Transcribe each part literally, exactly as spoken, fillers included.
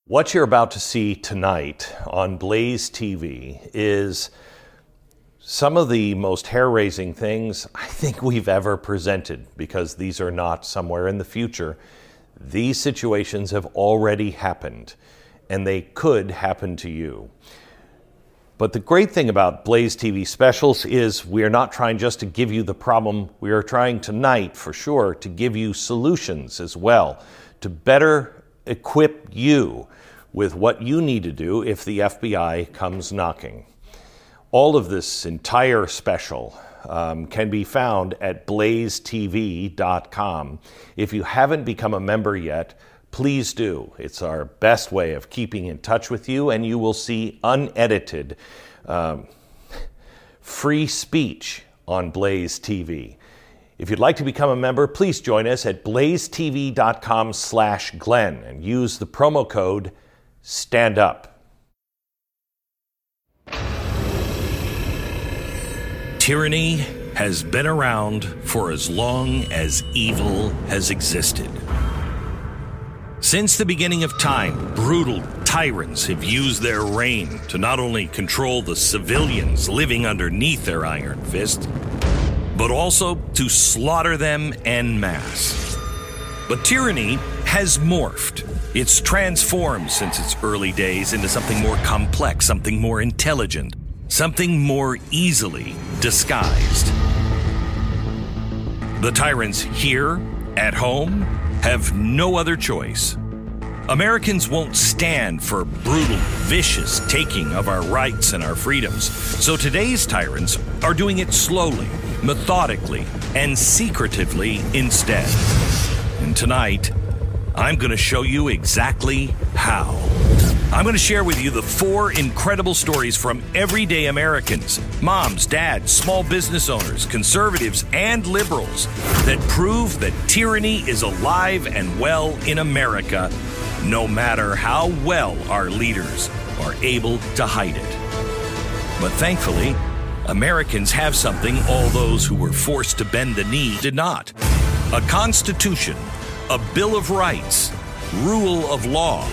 What you're about to see tonight on Blaze T V is some of the most hair-raising things I think we've ever presented, because these are not somewhere in the future. These situations have already happened, and they could happen to you. But the great thing about Blaze T V specials is we are not trying just to give you the problem. We are trying tonight, for sure, to give you solutions as well, to better equip you with what you need to do if the F B I comes knocking. All of this entire special um, can be found at blaze t v dot com. If you haven't become a member yet, please do. It's our best way of keeping in touch with you, and you will see unedited, um, free speech on Blaze T V. If you'd like to become a member, please join us at blaze t v dot com slash Glenn and use the promo code Stand Up. Tyranny has been around for as long as evil has existed. Since the beginning of time, brutal tyrants have used their reign to not only control the civilians living underneath their iron fist, but also to slaughter them en masse. But tyranny has morphed. It's transformed since its early days into something more complex, something more intelligent, something more easily disguised. The tyrants here, at home, have no other choice. Americans won't stand for brutal, vicious taking of our rights and our freedoms. So today's tyrants are doing it slowly, methodically, and secretively instead. And tonight, I'm going to show you exactly how. I'm going to share with you the four incredible stories from everyday Americans, moms, dads, small business owners, conservatives, and liberals that prove that tyranny is alive and well in America, no matter how well our leaders are able to hide it. But thankfully, Americans have something all those who were forced to bend the knee did not: a constitution, a Bill of Rights, rule of law.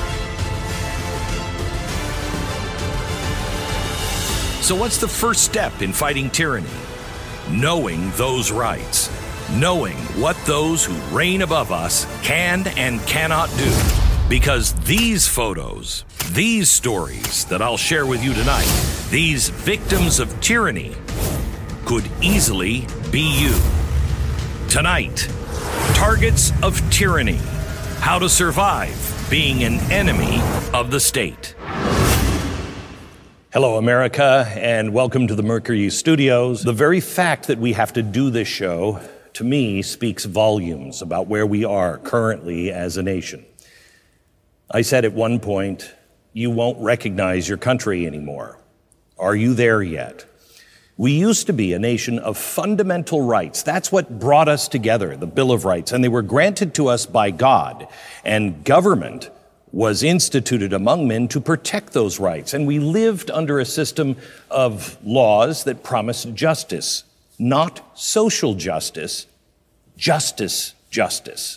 So what's the first step in fighting tyranny? Knowing those rights. Knowing what those who reign above us can and cannot do. Because these photos, these stories that I'll share with you tonight, these victims of tyranny, could easily be you. Tonight, targets of tyranny. How to survive being an enemy of the state. Hello, America, and welcome to the Mercury Studios. The very fact that we have to do this show, to me, speaks volumes about where we are currently as a nation. I said at one point, you won't recognize your country anymore. Are you there yet? We used to be a nation of fundamental rights. That's what brought us together, the Bill of Rights, and they were granted to us by God. And government was instituted among men to protect those rights. And we lived under a system of laws that promised justice, not social justice, justice, justice.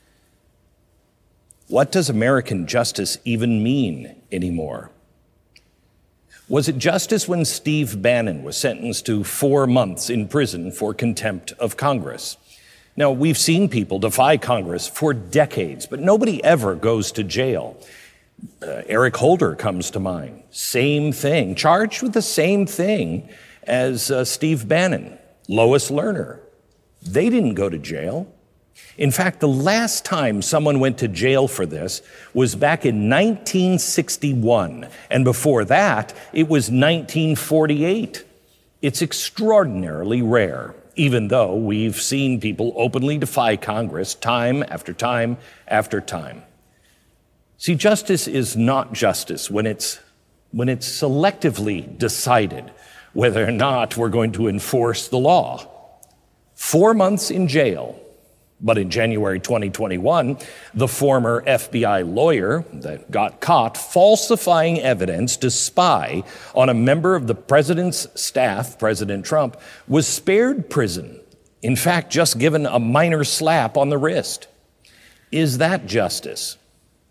What does American justice even mean anymore? Was it justice when Steve Bannon was sentenced to four months in prison for contempt of Congress? Now, we've seen people defy Congress for decades, but nobody ever goes to jail. Uh, Eric Holder comes to mind. Same thing, charged with the same thing as uh, Steve Bannon. Lois Lerner. They didn't go to jail. In fact, the last time someone went to jail for this was back in nineteen sixty-one. And before that, it was nineteen forty-eight. It's extraordinarily rare, even though we've seen people openly defy Congress time after time after time. See, justice is not justice when it's, when it's selectively decided whether or not we're going to enforce the law. Four months in jail. But in January twenty twenty-one, the former F B I lawyer that got caught falsifying evidence to spy on a member of the president's staff, President Trump, was spared prison. In fact, just given a minor slap on the wrist. Is that justice?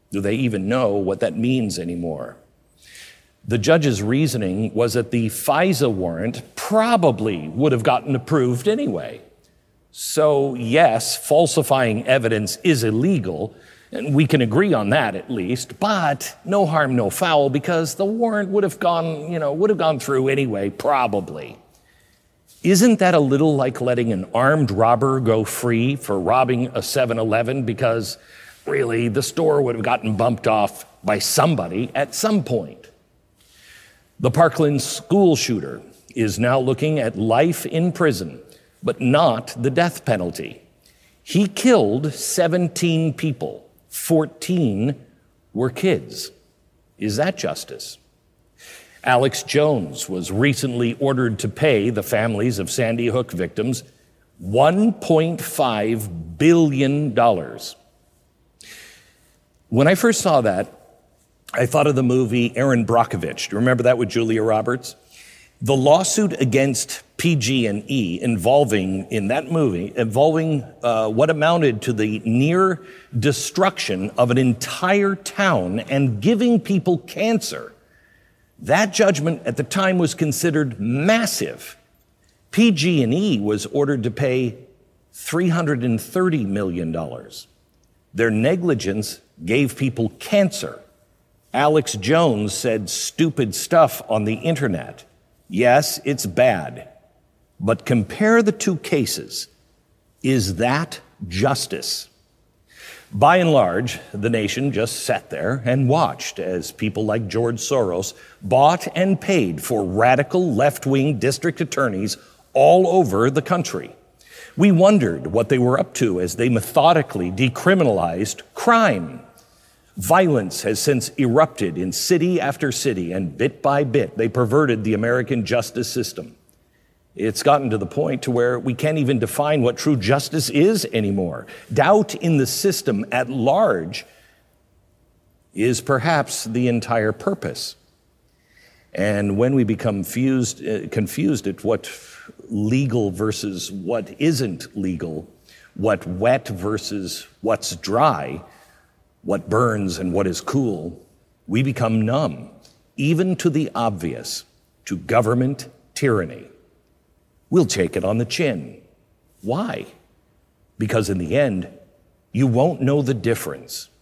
Do they even know what that means anymore? The judge's reasoning was that the FISA warrant probably would have gotten approved anyway. So yes, falsifying evidence is illegal, and we can agree on that at least, but no harm, no foul, because the warrant would have gone, you know, would have gone through anyway, probably. Isn't that a little like letting an armed robber go free for robbing a seven eleven because really the store would have gotten bumped off by somebody at some point? The Parkland school shooter is now looking at life in prison, but not the death penalty. He killed seventeen people. fourteen were kids. Is that justice? Alex Jones was recently ordered to pay the families of Sandy Hook victims one point five billion dollars. When I first saw that, I thought of the movie Erin Brockovich. Do you remember that with Julia Roberts? The lawsuit against P G and E involving, in that movie, involving uh, what amounted to the near destruction of an entire town and giving people cancer. That judgment at the time was considered massive. P G and E was ordered to pay three hundred thirty million dollars. Their negligence gave people cancer. Alex Jones said stupid stuff on the internet. Yes, it's bad, but compare the two cases. Is that justice? By and large, the nation just sat there and watched as people like George Soros bought and paid for radical left-wing district attorneys all over the country. We wondered what they were up to as they methodically decriminalized crime. Violence has since erupted in city after city, and bit by bit, they perverted the American justice system. It's gotten to the point to where we can't even define what true justice is anymore. Doubt in the system at large is perhaps the entire purpose. And when we become fused, uh, confused at what legal versus what isn't legal, what wet versus what's dry, what burns and what is cool, we become numb, even to the obvious, to government tyranny. We'll take it on the chin. Why? Because in the end, you won't know the difference.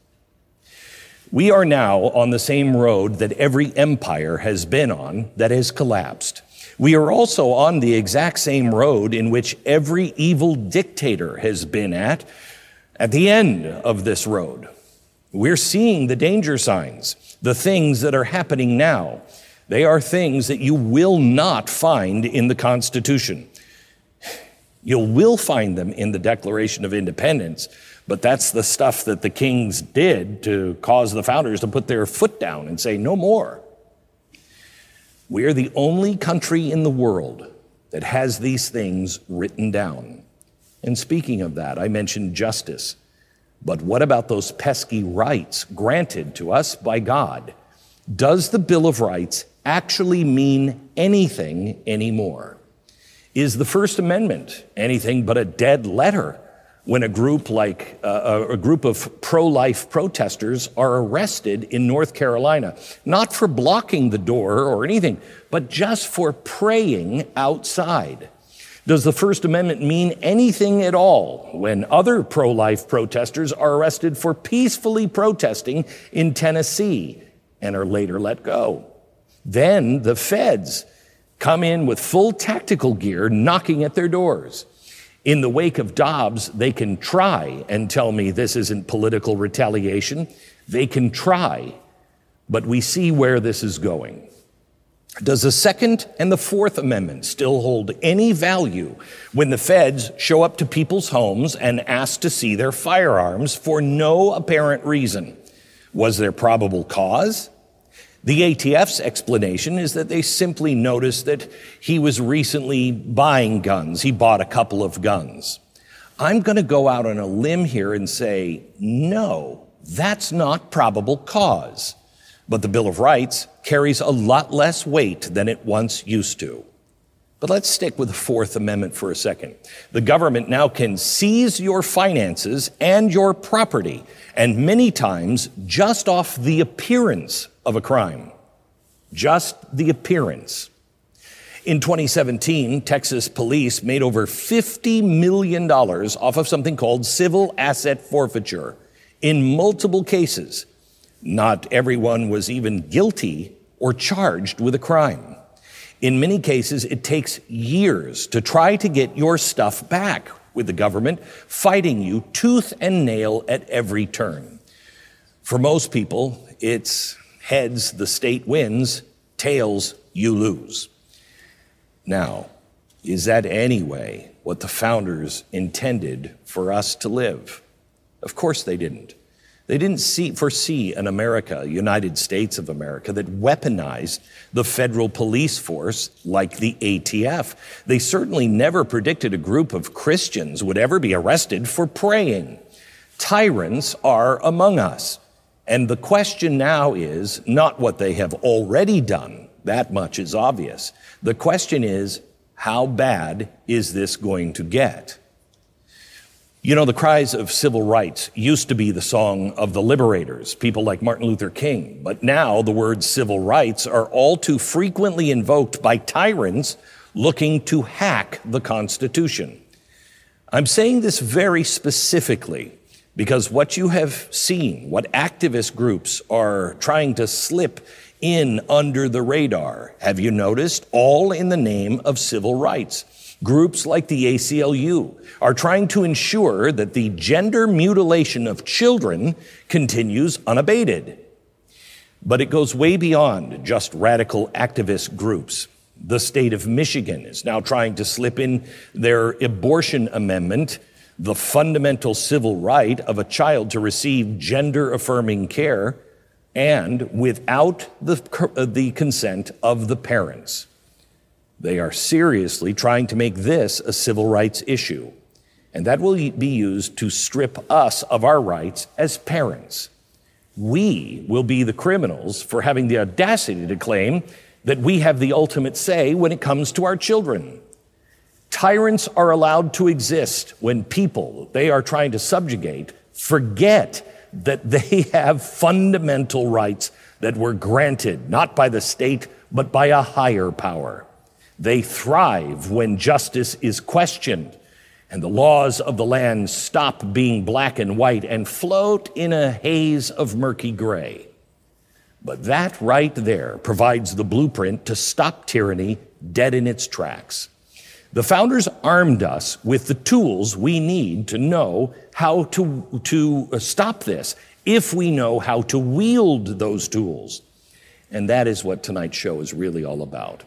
We are now on the same road that every empire has been on that has collapsed. We are also on the exact same road in which every evil dictator has been at, at the end of this road. We're seeing the danger signs, the things that are happening now. They are things that you will not find in the Constitution. You will find them in the Declaration of Independence, but that's the stuff that the kings did to cause the founders to put their foot down and say, no more. We are the only country in the world that has these things written down. And speaking of that, I mentioned justice. But what about those pesky rights granted to us by God? Does the Bill of Rights actually mean anything anymore? Is the First Amendment anything but a dead letter when a group like uh, a group of pro-life protesters are arrested in North Carolina, not for blocking the door or anything, but just for praying outside? Does the First Amendment mean anything at all when other pro-life protesters are arrested for peacefully protesting in Tennessee and are later let go? Then the feds come in with full tactical gear, knocking at their doors. In the wake of Dobbs, they can try and tell me this isn't political retaliation. They can try, but we see where this is going. Does the Second and the Fourth Amendment still hold any value when the feds show up to people's homes and ask to see their firearms for no apparent reason? Was there probable cause? The A T F's explanation is that they simply noticed that he was recently buying guns. He bought a couple of guns. I'm going to go out on a limb here and say, no, that's not probable cause. But the Bill of Rights carries a lot less weight than it once used to. But let's stick with the Fourth Amendment for a second. The government now can seize your finances and your property, and many times just off the appearance of a crime. Just the appearance. In twenty seventeen, Texas police made over fifty million dollars off of something called civil asset forfeiture in multiple cases. Not everyone was even guilty or charged with a crime. In many cases, it takes years to try to get your stuff back, with the government fighting you tooth and nail at every turn. For most people, it's heads, the state wins, tails, you lose. Now, is that anyway what the founders intended for us to live? Of course they didn't. They didn't see, foresee an America, United States of America, that weaponized the federal police force like the A T F. They certainly never predicted a group of Christians would ever be arrested for praying. Tyrants are among us. And the question now is not what they have already done. That much is obvious. The question is, how bad is this going to get? You know, the cries of civil rights used to be the song of the liberators, people like Martin Luther King. But now the words civil rights are all too frequently invoked by tyrants looking to hack the Constitution. I'm saying this very specifically because what you have seen, what activist groups are trying to slip in under the radar, have you noticed? All in the name of civil rights. Groups like the A C L U are trying to ensure that the gender mutilation of children continues unabated. But it goes way beyond just radical activist groups. The state of Michigan is now trying to slip in their abortion amendment, the fundamental civil right of a child to receive gender-affirming care, and without the, the consent of the parents. They are seriously trying to make this a civil rights issue, and that will be used to strip us of our rights as parents. We will be the criminals for having the audacity to claim that we have the ultimate say when it comes to our children. Tyrants are allowed to exist when people they are trying to subjugate forget that they have fundamental rights that were granted not by the state, but by a higher power. They thrive when justice is questioned and the laws of the land stop being black and white and float in a haze of murky gray. But that right there provides the blueprint to stop tyranny dead in its tracks. The founders armed us with the tools we need to know how to, to stop this, if we know how to wield those tools. And that is what tonight's show is really all about.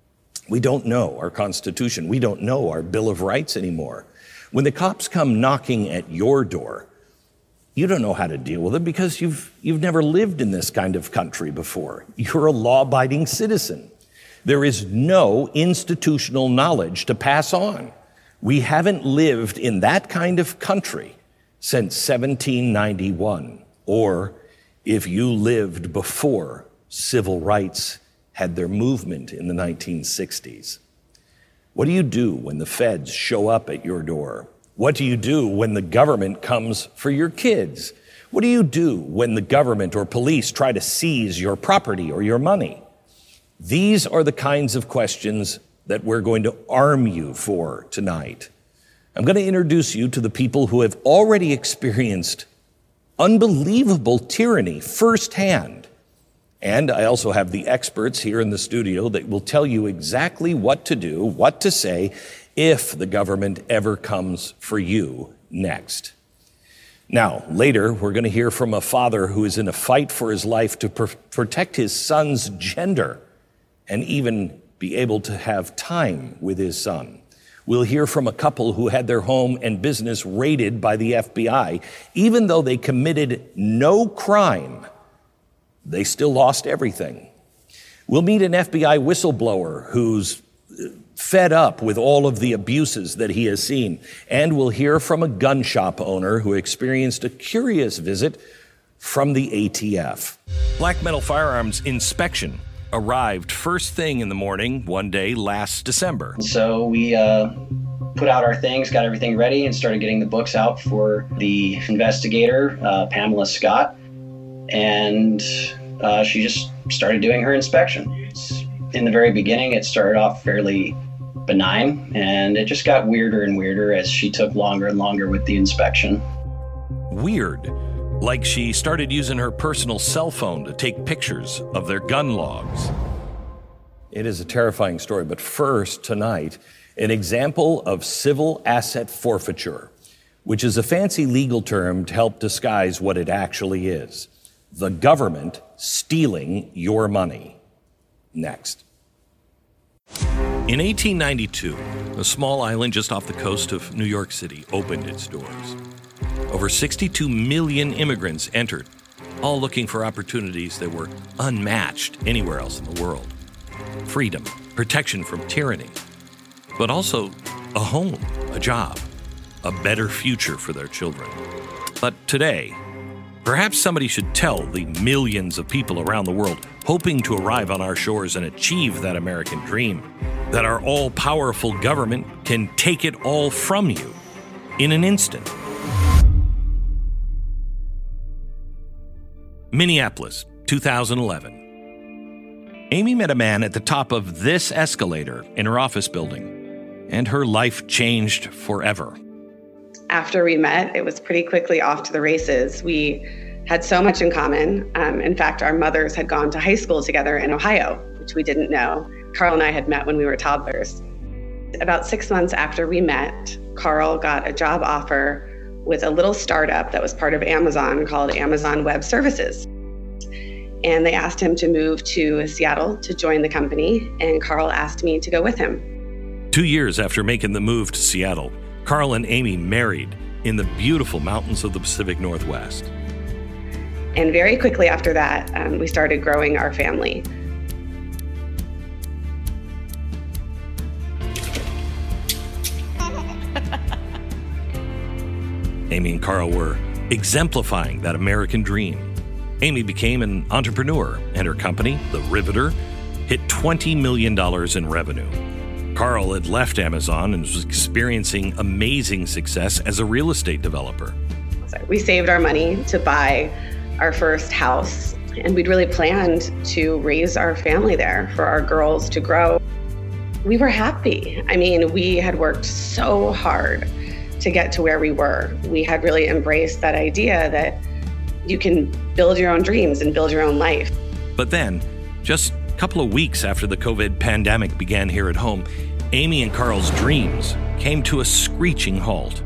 We don't know our Constitution. We don't know our Bill of Rights anymore. When the cops come knocking at your door, you don't know how to deal with it because you've, you've never lived in this kind of country before. You're a law-abiding citizen. There is no institutional knowledge to pass on. We haven't lived in that kind of country since seventeen ninety-one, or if you lived before civil rights had their movement in the nineteen sixties. What do you do when the feds show up at your door? What do you do when the government comes for your kids? What do you do when the government or police try to seize your property or your money? These are the kinds of questions that we're going to arm you for tonight. I'm going to introduce you to the people who have already experienced unbelievable tyranny firsthand. And I also have the experts here in the studio that will tell you exactly what to do, what to say, if the government ever comes for you next. Now, later, we're going to hear from a father who is in a fight for his life to pr- protect his son's gender and even be able to have time with his son. We'll hear from a couple who had their home and business raided by the F B I. Even though they committed no crime, they still lost everything. We'll meet an F B I whistleblower who's fed up with all of the abuses that he has seen. And we'll hear from a gun shop owner who experienced a curious visit from the A T F. Black Metal Firearms Inspection arrived first thing in the morning one day last December. So we uh, put out our things, got everything ready, and started getting the books out for the investigator, uh, Pamela Scott. And uh, she just started doing her inspection. In the very beginning, it started off fairly benign, and it just got weirder and weirder as she took longer and longer with the inspection. Weird. Like she started using her personal cell phone to take pictures of their gun logs. It is a terrifying story, but first, tonight, an example of civil asset forfeiture, which is a fancy legal term to help disguise what it actually is. The government stealing your money. Next. In eighteen ninety-two, a small island just off the coast of New York City opened its doors. Over sixty-two million immigrants entered, all looking for opportunities that were unmatched anywhere else in the world. Freedom, protection from tyranny, but also a home, a job, a better future for their children. But today, perhaps somebody should tell the millions of people around the world hoping to arrive on our shores and achieve that American dream, that our all-powerful government can take it all from you in an instant. Minneapolis, two thousand eleven. Amy met a man at the top of this escalator in her office building, and her life changed forever. After we met, it was pretty quickly off to the races. We had so much in common. Um, in fact, our mothers had gone to high school together in Ohio, which we didn't know. Carl and I had met when we were toddlers. About six months after we met, Carl got a job offer with a little startup that was part of Amazon called Amazon Web Services. And they asked him to move to Seattle to join the company, and Carl asked me to go with him. Two years after making the move to Seattle, Carl and Amy married in the beautiful mountains of the Pacific Northwest. And very quickly after that, um, we started growing our family. Amy and Carl were exemplifying that American dream. Amy became an entrepreneur, and her company, The Riveter, hit twenty million dollars in revenue. Carl had left Amazon and was experiencing amazing success as a real estate developer. So we saved our money to buy our first house, and we'd really planned to raise our family there for our girls to grow. We were happy. I mean, we had worked so hard to get to where we were. We had really embraced that idea that you can build your own dreams and build your own life. But then, just a couple of weeks after the COVID pandemic began here at home, Amy and Carl's dreams came to a screeching halt.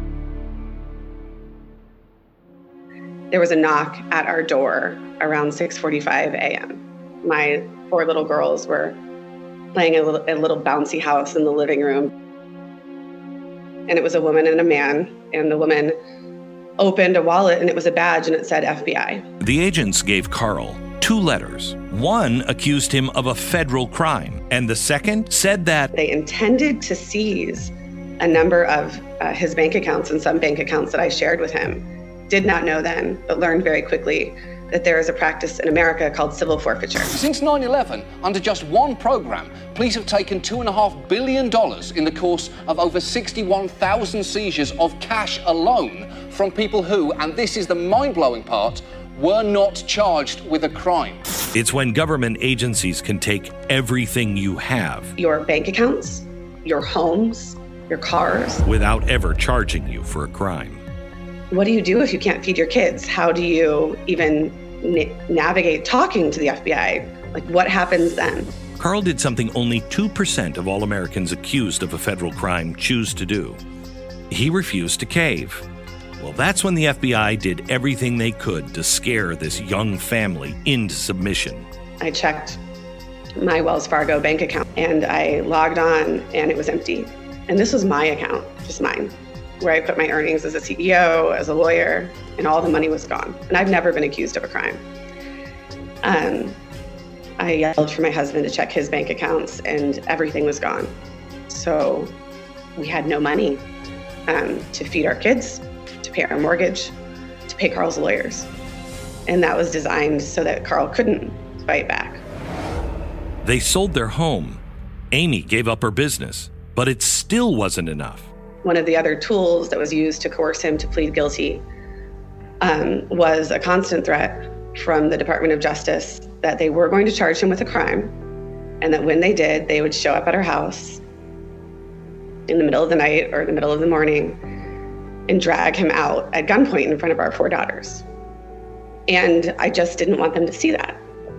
There was a knock at our door around six forty-five a.m. My four little girls were playing a little, a little bouncy house in the living room. And it was a woman and a man, and the woman opened a wallet, and it was a badge, and it said F B I. The agents gave Carl two letters. One accused him of a federal crime, and the second said that they intended to seize a number of uh, his bank accounts and some bank accounts that I shared with him. Did not know then, but learned very quickly that there is a practice in America called civil forfeiture. Since nine eleven, under just one program, police have taken two and a half billion dollars in the course of over sixty-one thousand seizures of cash alone from people who, and this is the mind-blowing part, were not charged with a crime. It's when government agencies can take everything you have, your bank accounts, your homes, your cars, without ever charging you for a crime. What do you do if you can't feed your kids? How do you even na- navigate talking to the F B I? Like, what happens then? Carl did something only two percent of all Americans accused of a federal crime choose to do. He refused to cave. Well, that's when the F B I did everything they could to scare this young family into submission. I checked my Wells Fargo bank account, and I logged on, and it was empty. And this was my account, just mine, where I put my earnings as a C E O, as a lawyer, and all the money was gone. And I've never been accused of a crime. Um, I yelled for my husband to check his bank accounts, and everything was gone. So we had no money um, to feed our kids, to pay our mortgage, to pay Carl's lawyers. And that was designed so that Carl couldn't fight back. They sold their home. Amy gave up her business, but it still wasn't enough. One of the other tools that was used to coerce him to plead guilty um, was a constant threat from the Department of Justice that they were going to charge him with a crime, and that when they did, they would show up at our house in the middle of the night or in the middle of the morning and drag him out at gunpoint in front of our four daughters. And I just didn't want them to see that.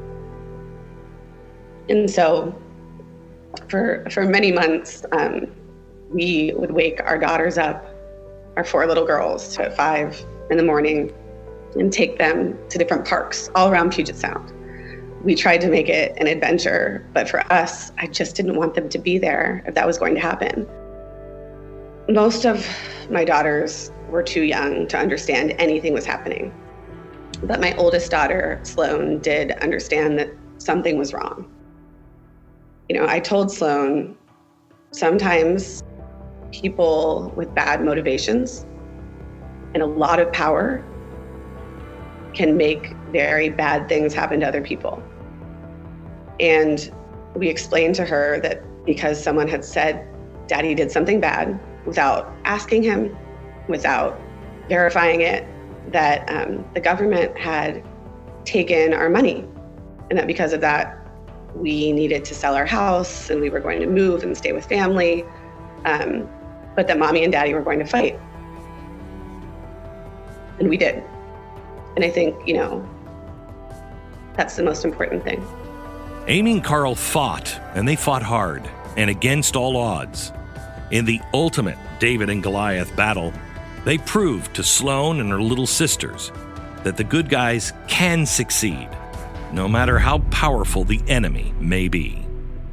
And so for for many months, um, we would wake our daughters up, our four little girls, at five in the morning and take them to different parks all around Puget Sound. We tried to make it an adventure, but for us, I just didn't want them to be there if that was going to happen. Most of my daughters were too young to understand anything was happening. But my oldest daughter, Sloan, did understand that something was wrong. You know, I told Sloan, sometimes people with bad motivations and a lot of power can make very bad things happen to other people. And we explained to her that because someone had said Daddy did something bad without asking him, without verifying it, that um, the government had taken our money, and that because of that, we needed to sell our house and we were going to move and stay with family, um, but that Mommy and Daddy were going to fight. And we did. And I think, you know, that's the most important thing. Amy and Carl fought, and they fought hard, and against all odds. In the ultimate David and Goliath battle, they proved to Sloan and her little sisters that the good guys can succeed, no matter how powerful the enemy may be.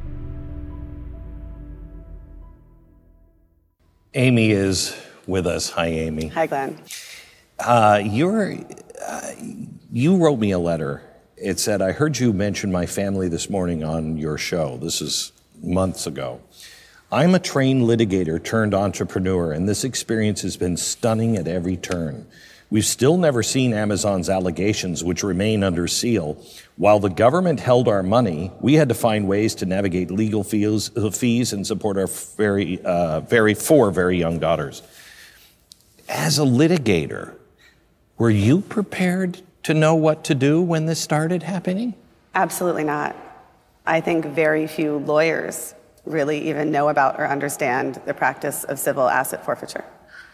Amy is with us. Hi, Amy. Hi, Glenn. Uh, you're, uh, you wrote me a letter. It said, I heard you mention my family this morning on your show. This is months ago. I'm a trained litigator turned entrepreneur, and this experience has been stunning at every turn. We've still never seen Amazon's allegations, which remain under seal. While the government held our money, we had to find ways to navigate legal fees, fees and support our very, uh, very four very young daughters. As a litigator, were you prepared to know what to do when this started happening? Absolutely not. I think very few lawyers really even know about or understand the practice of civil asset forfeiture.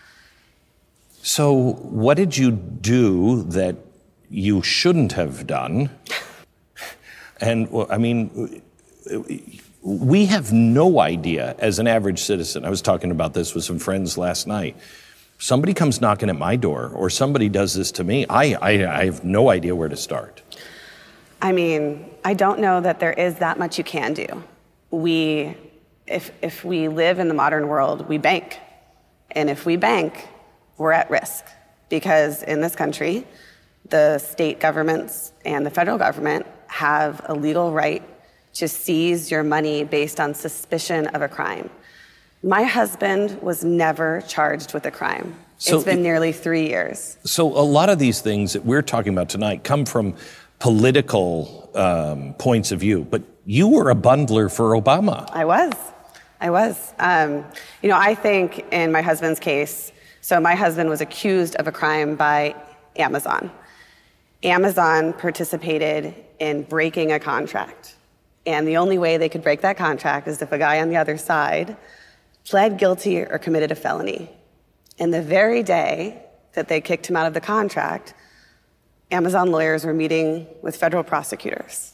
So what did you do that you shouldn't have done? And well, I mean, we have no idea as an average citizen. I was talking about this with some friends last night. Somebody comes knocking at my door or somebody does this to me. I, I, I have no idea where to start. I mean, I don't know that there is that much you can do. We, if, if we live in the modern world, we bank. And if we bank, we're at risk. Because in this country, the state governments and the federal government have a legal right to seize your money based on suspicion of a crime. My husband was never charged with a crime. So it's been it, nearly three years. So a lot of these things that we're talking about tonight come from political um, points of view, but you were a bundler for Obama. I was. I was. Um, you know, I think in my husband's case, so my husband was accused of a crime by Amazon. Amazon participated in breaking a contract. And the only way they could break that contract is if a guy on the other side pled guilty or committed a felony. And the very day that they kicked him out of the contract, Amazon lawyers were meeting with federal prosecutors.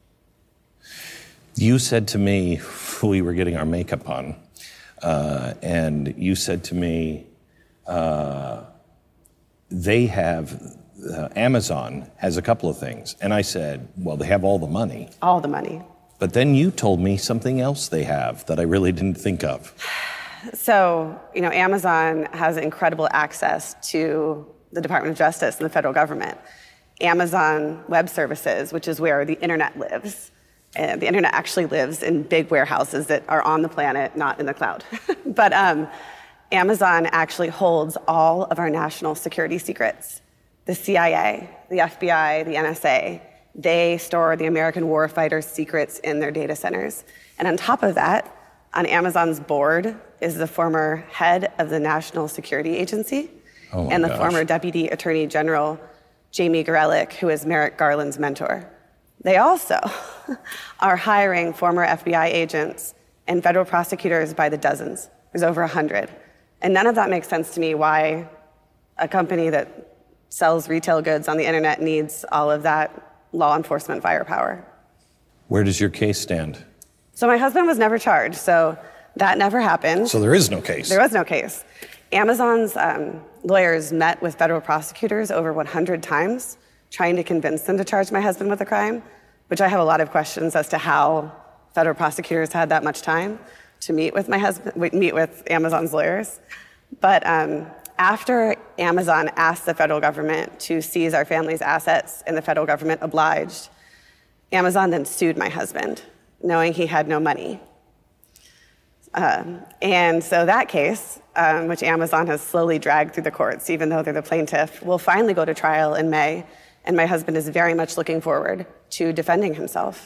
You said to me, we were getting our makeup on, uh, and you said to me, uh, they have, uh, Amazon has a couple of things. And I said, well, they have all the money. All the money. But then you told me something else they have that I really didn't think of. So, you know, Amazon has incredible access to the Department of Justice and the federal government. Amazon Web Services, which is where the internet lives. And the internet actually lives in big warehouses that are on the planet, not in the cloud. But um, Amazon actually holds all of our national security secrets. The C I A, the F B I, the N S A, They store the American warfighters' secrets in their data centers. And on top of that, on Amazon's board is the former head of the National Security Agency oh and the gosh. former Deputy Attorney General, Jamie Gorelick, who is Merrick Garland's mentor. They also are hiring former F B I agents and federal prosecutors by the dozens. There's over one hundred. And none of that makes sense to me why a company that sells retail goods on the internet needs all of that law enforcement firepower. Where does your case stand? So my husband was never charged, so that never happened. So there is no case. There was no case. Amazon's um, lawyers met with federal prosecutors over one hundred times, trying to convince them to charge my husband with a crime, which I have a lot of questions as to how federal prosecutors had that much time to meet with my husband, meet with Amazon's lawyers. But um, after Amazon asked the federal government to seize our family's assets and the federal government obliged, Amazon then sued my husband, knowing he had no money. Um, and so that case, um, which Amazon has slowly dragged through the courts, even though they're the plaintiff, will finally go to trial in May, and my husband is very much looking forward to defending himself.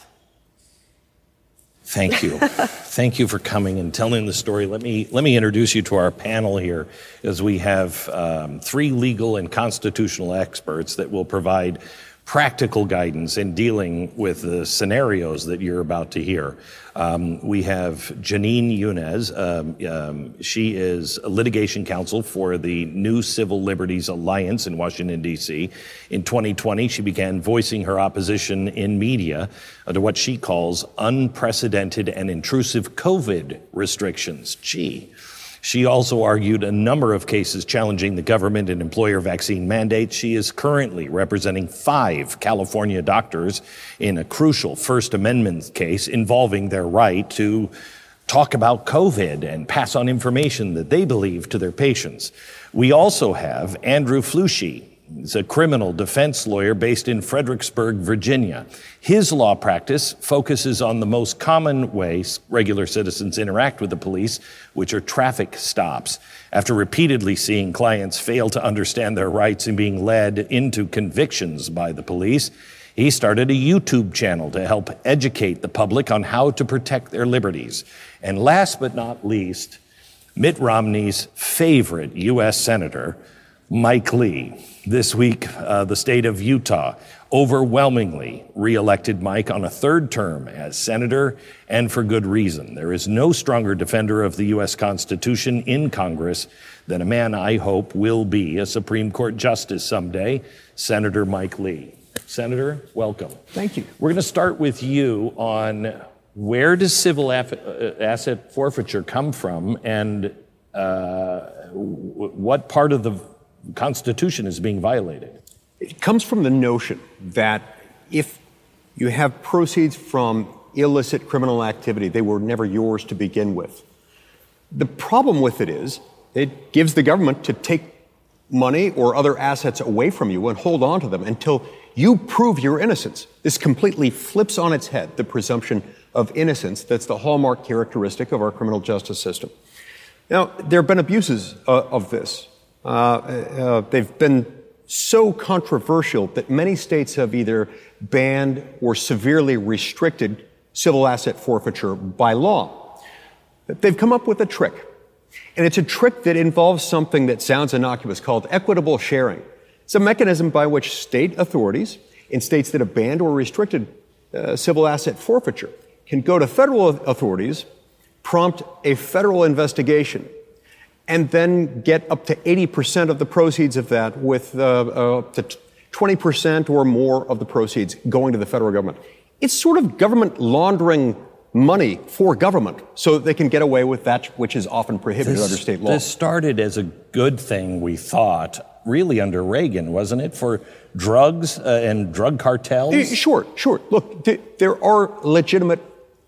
Thank you. Thank you for coming and telling the story. Let me let me introduce you to our panel here, as we have um, three legal and constitutional experts that will provide practical guidance in dealing with the scenarios that you're about to hear. Um, we have Janine Younes. Um, um, she is a litigation counsel for the New Civil Liberties Alliance in Washington, D C. In twenty twenty, she began voicing her opposition in media to what she calls unprecedented and intrusive COVID restrictions. Gee. She also argued a number of cases challenging the government and employer vaccine mandates. She is currently representing five California doctors in a crucial First Amendment case involving their right to talk about COVID and pass on information that they believe to their patients. We also have Andrew Flushy. He's a criminal defense lawyer based in Fredericksburg, Virginia. His law practice focuses on the most common ways regular citizens interact with the police, which are traffic stops. After repeatedly seeing clients fail to understand their rights and being led into convictions by the police, he started a YouTube channel to help educate the public on how to protect their liberties. And last but not least, Mitt Romney's favorite U S senator, Mike Lee. This week, uh, the state of Utah overwhelmingly reelected Mike on a third term as senator, and for good reason. There is no stronger defender of the U S Constitution in Congress than a man I hope will be a Supreme Court justice someday, Senator Mike Lee. Senator, welcome. Thank you. We're going to start with you on where does civil asset forfeiture come from, and uh, what part of the Constitution is being violated? It comes from the notion that if you have proceeds from illicit criminal activity, they were never yours to begin with. The problem with it is it gives the government to take money or other assets away from you and hold on to them until you prove your innocence. This completely flips on its head the presumption of innocence that's the hallmark characteristic of our criminal justice system. Now, there have been abuses uh, of this. Uh, uh, they've been so controversial that many states have either banned or severely restricted civil asset forfeiture by law. They've come up with a trick, and it's a trick that involves something that sounds innocuous called equitable sharing. It's a mechanism by which state authorities in states that have banned or restricted uh, civil asset forfeiture can go to federal authorities, prompt a federal investigation, and then get up to eighty percent of the proceeds of that, with uh, uh, up to twenty percent or more of the proceeds going to the federal government. It's sort of government laundering money for government so that they can get away with that which is often prohibited this, under state law. This started as a good thing, we thought, really under Reagan, wasn't it, for drugs uh, and drug cartels? Uh, sure, sure. Look, th- there are legitimate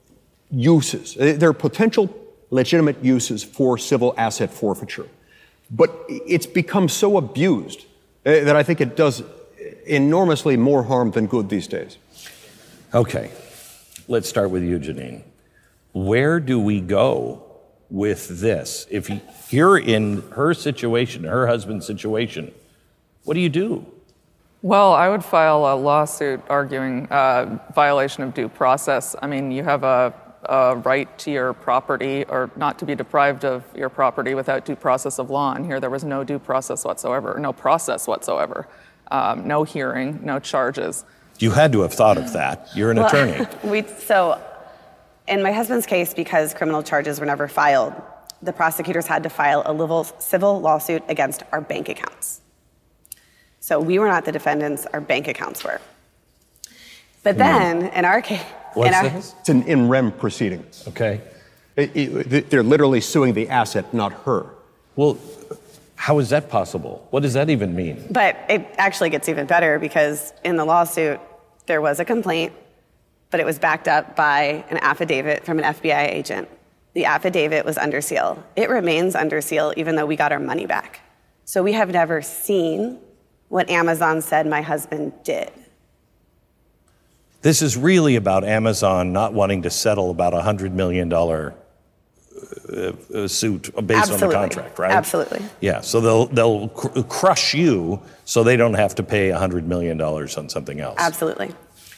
uses. Uh, there are potential legitimate uses for civil asset forfeiture. But it's become so abused uh, that I think it does enormously more harm than good these days. Okay, let's start with you, Janine. Where do we go with this? If you're in her situation, her husband's situation, what do you do? Well, I would file a lawsuit arguing uh, violation of due process. I mean, you have a, a right to your property, or not to be deprived of your property without due process of law. And here there was no due process whatsoever, no process whatsoever, um, no hearing, no charges. You had to have thought of that. You're an well, attorney. We, so in my husband's case, because criminal charges were never filed, the prosecutors had to file a little civil lawsuit against our bank accounts. So we were not the defendants, our bank accounts were. But then, in our case... What's our, this? It's an in rem proceeding. Okay. It, it, they're literally suing the asset, not her. Well, how is that possible? What does that even mean? But it actually gets even better, because in the lawsuit, there was a complaint, but it was backed up by an affidavit from an F B I agent. The affidavit was under seal. It remains under seal even though we got our money back. So we have never seen what Amazon said my husband did. This is really about Amazon not wanting to settle about a one hundred million dollars uh, suit based Absolutely. on the contract, right? Absolutely. Yeah, so they'll they'll cr- crush you so they don't have to pay one hundred million dollars on something else. Absolutely.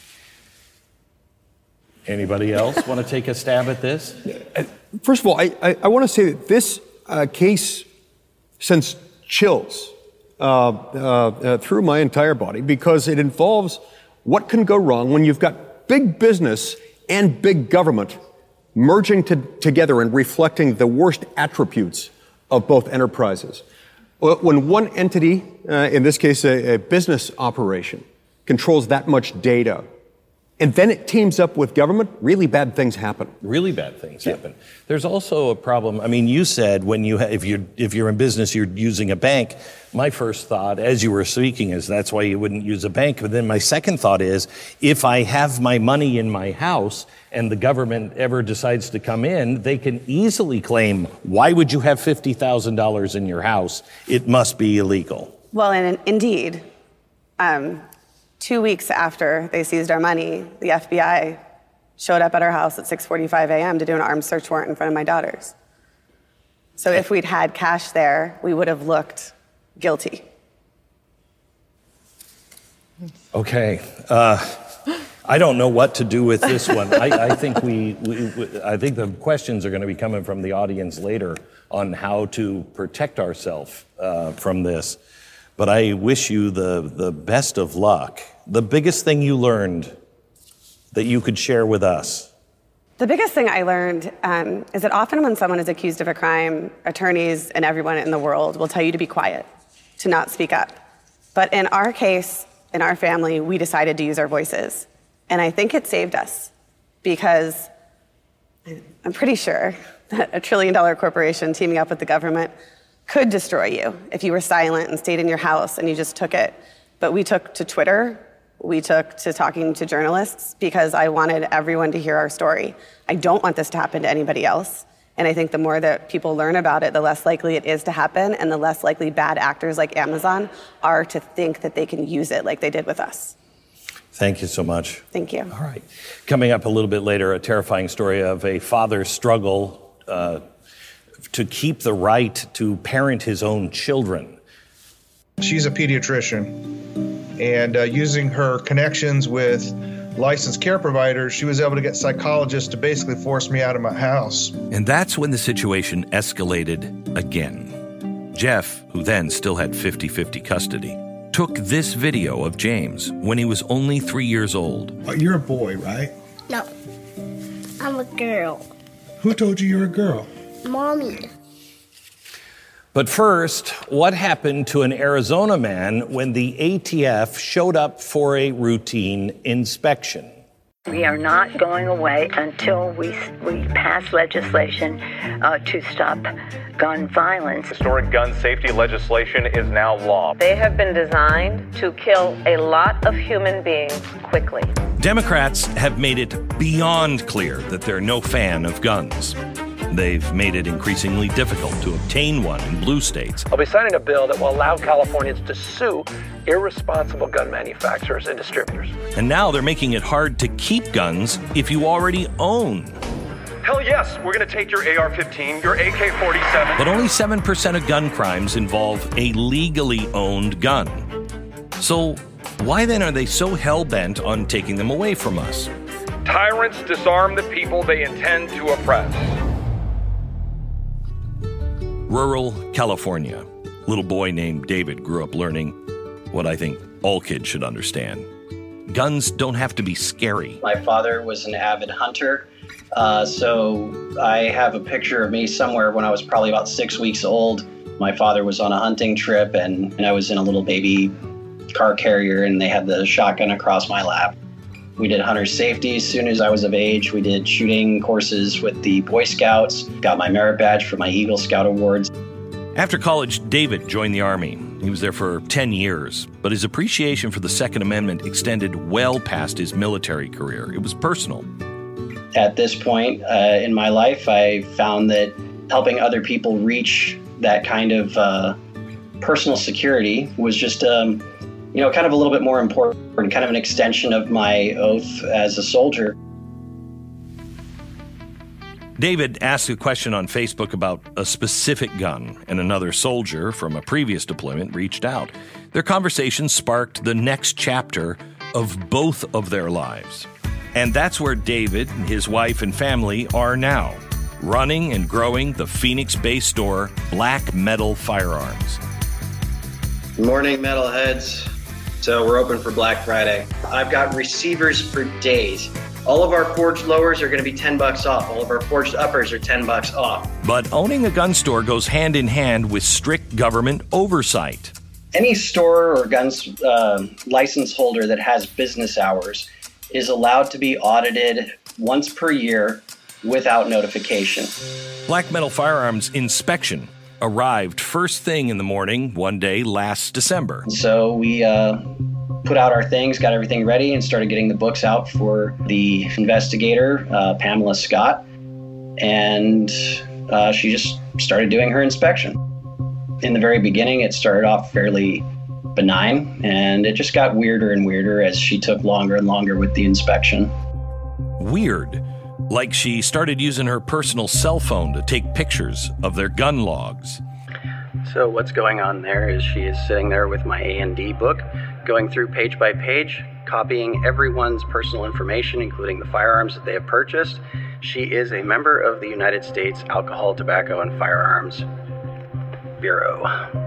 Anybody else want to take a stab at this? First of all, I, I, I want to say that this uh, case sends chills uh, uh, uh, through my entire body, because it involves what can go wrong when you've got big business and big government merging to, together and reflecting the worst attributes of both enterprises. When one entity, uh, in this case a, a business operation, controls that much data, and then it teams up with government, really bad things happen. Really bad things yeah. happen. There's also a problem. I mean, you said when you ha- if you're if you're in business, you're using a bank. My first thought, as you were speaking, is that's why you wouldn't use a bank. But then my second thought is, if I have my money in my house and the government ever decides to come in, they can easily claim, why would you have fifty thousand dollars in your house? It must be illegal. Well, and indeed, um, two weeks after they seized our money, the F B I showed up at our house at six forty-five a.m. to do an armed search warrant in front of my daughters. So if we'd had cash there, we would have looked guilty. Okay. Uh, I don't know what to do with this one. I, I think we, we, we, I think the questions are going to be coming from the audience later on how to protect ourselves uh, from this. But I wish you the, the best of luck. The biggest thing you learned that you could share with us? The biggest thing I learned um, is that often when someone is accused of a crime, attorneys and everyone in the world will tell you to be quiet, to not speak up. But in our case, in our family, we decided to use our voices. And I think it saved us, because I'm pretty sure that a trillion dollar corporation teaming up with the government could destroy you if you were silent and stayed in your house and you just took it. But we took to Twitter, we took to talking to journalists, because I wanted everyone to hear our story. I don't want this to happen to anybody else. And I think the more that people learn about it, the less likely it is to happen, and the less likely bad actors like Amazon are to think that they can use it like they did with us. Thank you so much. Thank you. All right. Coming up a little bit later, a terrifying story of a father's struggle uh, to keep the right to parent his own children. She's a pediatrician, and uh, using her connections with licensed care providers, she was able to get psychologists to basically force me out of my house. And that's when the situation escalated again. Jeff, who then still had fifty-fifty custody, took this video of James when he was only three years old. Oh, you're a boy, right? No, I'm a girl. Who told you you're a girl? Mommy. But first, what happened to an Arizona man when the A T F showed up for a routine inspection? We are not going away until we we pass legislation uh, to stop gun violence. Historic gun safety legislation is now law. They have been designed to kill a lot of human beings quickly. Democrats have made it beyond clear that they're no fan of guns. They've made it increasingly difficult to obtain one in blue states. I'll be signing a bill that will allow Californians to sue irresponsible gun manufacturers and distributors. And now they're making it hard to keep guns if you already own. Hell yes, we're going to take your A R fifteen, your A K forty-seven. But only seven percent of gun crimes involve a legally owned gun. So Why then are they so hell-bent on taking them away from us? Tyrants disarm the people they intend to oppress. Rural California. A little boy named David grew up learning what I think all kids should understand. Guns don't have to be scary. My father was an avid hunter, uh, so I have a picture of me somewhere when I was probably about six weeks old. My father was on a hunting trip, and, and I was in a little baby car carrier, and they had the shotgun across my lap. We did hunter safety as soon as I was of age. We did shooting courses with the Boy Scouts, got my merit badge for my Eagle Scout Awards. After college, David joined the Army. He was there for ten years, but his appreciation for the Second Amendment extended well past his military career. It was personal. At this point uh, in my life, I found that helping other people reach that kind of uh, personal security was just, um, you know, kind of a little bit more important, kind of an extension of my oath as a soldier. David asked a question on Facebook about a specific gun, and another soldier from a previous deployment reached out. Their conversation sparked the next chapter of both of their lives. And that's where David, his wife, and family are now, running and growing the Phoenix-based store Black Metal Firearms. Good morning, metalheads. So we're open for Black Friday. I've got receivers for days. All of our forged lowers are going to be ten bucks off. All of our forged uppers are ten bucks off. But owning a gun store goes hand in hand with strict government oversight. Any store or guns uh, license holder that has business hours is allowed to be audited once per year without notification. Black Metal Firearms inspection arrived first thing in the morning one day last December. So we uh, put out our things, got everything ready, and started getting the books out for the investigator, uh, Pamela Scott. And uh, she just started doing her inspection. In the very beginning, it started off fairly benign, and it just got weirder and weirder as she took longer and longer with the inspection. Weird. Like she started using her personal cell phone to take pictures of their gun logs. So what's going on there is she is sitting there with my A and D book, going through page by page, copying everyone's personal information, including the firearms that they have purchased. She is a member of the United States Alcohol, Tobacco, and Firearms Bureau.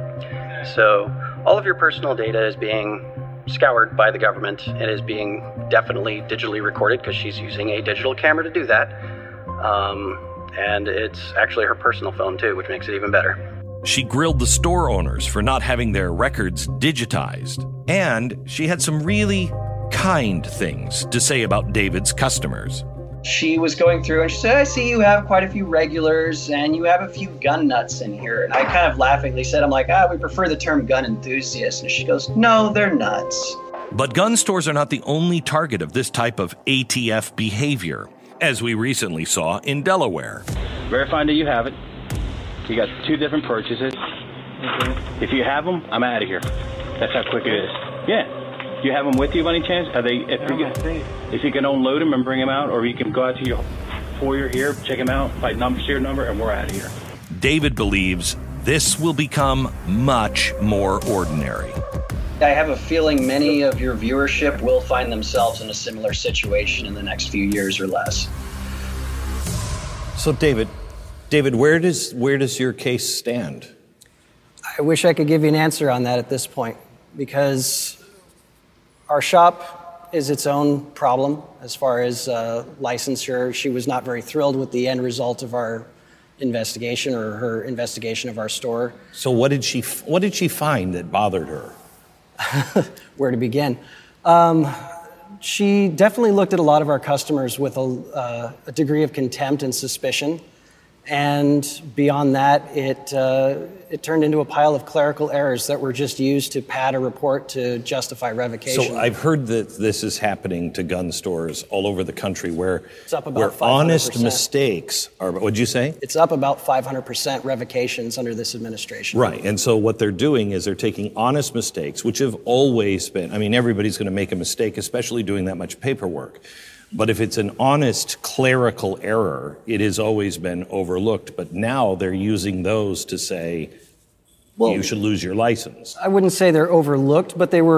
So all of your personal data is being scoured by the government and is being definitely digitally recorded because she's using a digital camera to do that. Um, and it's actually her personal phone too, which makes it even better. She grilled the store owners for not having their records digitized. And she had some really kind things to say about David's customers. She was going through and she said, I see you have quite a few regulars and you have a few gun nuts in here. And I kind of laughingly said, I'm like, ah, we prefer the term gun enthusiast. And she goes, no, they're nuts. But gun stores are not the only target of this type of A T F behavior, as we recently saw in Delaware. Verifying that you have it. You got two different purchases. If you have them, I'm out of here. That's how quick it is. Yeah. Do you have them with you by any chance? Are they? If you, can, if you can unload them and bring them out, or you can go out to your foyer here, check them out, by number, serial number, and we're out of here. David believes this will become much more ordinary. I have a feeling many of your viewership will find themselves in a similar situation in the next few years or less. So, David, David, where does where does your case stand? I wish I could give you an answer on that at this point, because our shop is its own problem as far as uh, licensure. She was not very thrilled with the end result of our investigation, or her investigation of our store. So what did she what did she find that bothered her? Where to begin? Um, she definitely looked at a lot of our customers with a, uh, a degree of contempt and suspicion. And beyond that, it uh, it turned into a pile of clerical errors that were just used to pad a report to justify revocation. So I've heard that this is happening to gun stores all over the country, where, it's up about where honest five hundred percent. Mistakes are. What'd you say? It's up about five hundred percent revocations under this administration. Right, and so what they're doing is they're taking honest mistakes, which have always been. I mean, everybody's going to make a mistake, especially doing that much paperwork. But if it's an honest clerical error, it has always been overlooked. But now they're using those to say, well, you should lose your license. I wouldn't say they're overlooked, but they were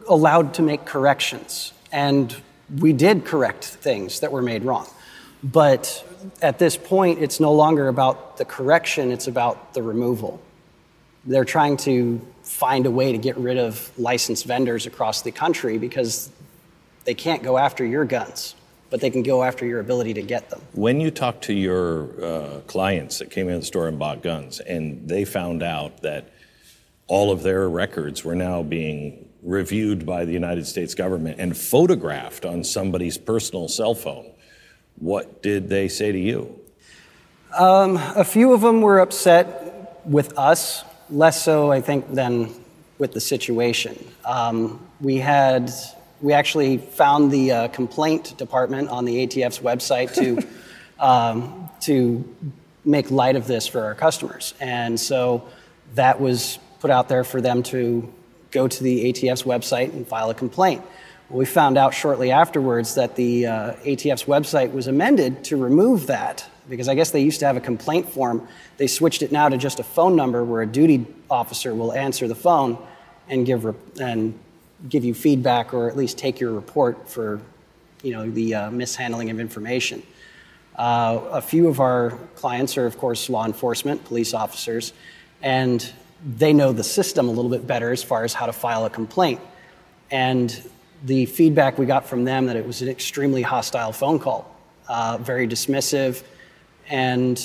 allowed to make corrections, and we did correct things that were made wrong. But at this point, it's no longer about the correction, it's about the removal. They're trying to find a way to get rid of licensed vendors across the country because they can't go after your guns, but they can go after your ability to get them. When you talk to your uh, clients that came in the store and bought guns, and they found out that all of their records were now being reviewed by the United States government and photographed on somebody's personal cell phone, what did they say to you? Um, a few of them were upset with us, less so, I think, than with the situation. Um, we had, we actually found the uh, complaint department on the A T F's website to, um, to make light of this for our customers. And so that was put out there for them to go to the A T F's website and file a complaint. Well, we found out shortly afterwards that the uh, A T F's website was amended to remove that, because I guess they used to have a complaint form. They switched it now to just a phone number where a duty officer will answer the phone and give re- and give you feedback, or at least take your report for, you know, the uh, mishandling of information. Uh, a few of our clients are, of course, law enforcement, police officers, and they know the system a little bit better as far as how to file a complaint. And the feedback we got from them that it was an extremely hostile phone call, uh, very dismissive, and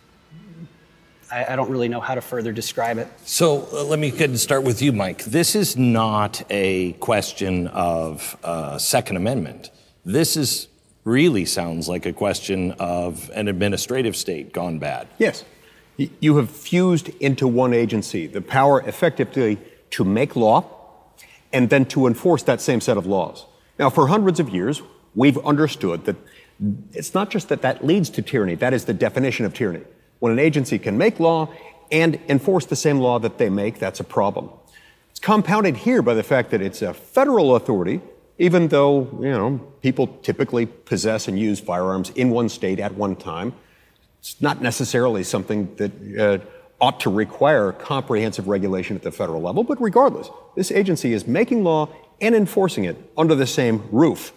I, I don't really know how to further describe it. So uh, let me get and start with you, Mike. This is not a question of uh, Second Amendment. This is really sounds like a question of an administrative state gone bad. Yes. You have fused into one agency the power effectively to make law and then to enforce that same set of laws. Now, for hundreds of years, we've understood that it's not just that that leads to tyranny, that is the definition of tyranny. When an agency can make law and enforce the same law that they make, that's a problem. It's compounded here by the fact that it's a federal authority, even though, you know, people typically possess and use firearms in one state at one time. It's not necessarily something that uh, ought to require comprehensive regulation at the federal level, but regardless, this agency is making law and enforcing it under the same roof.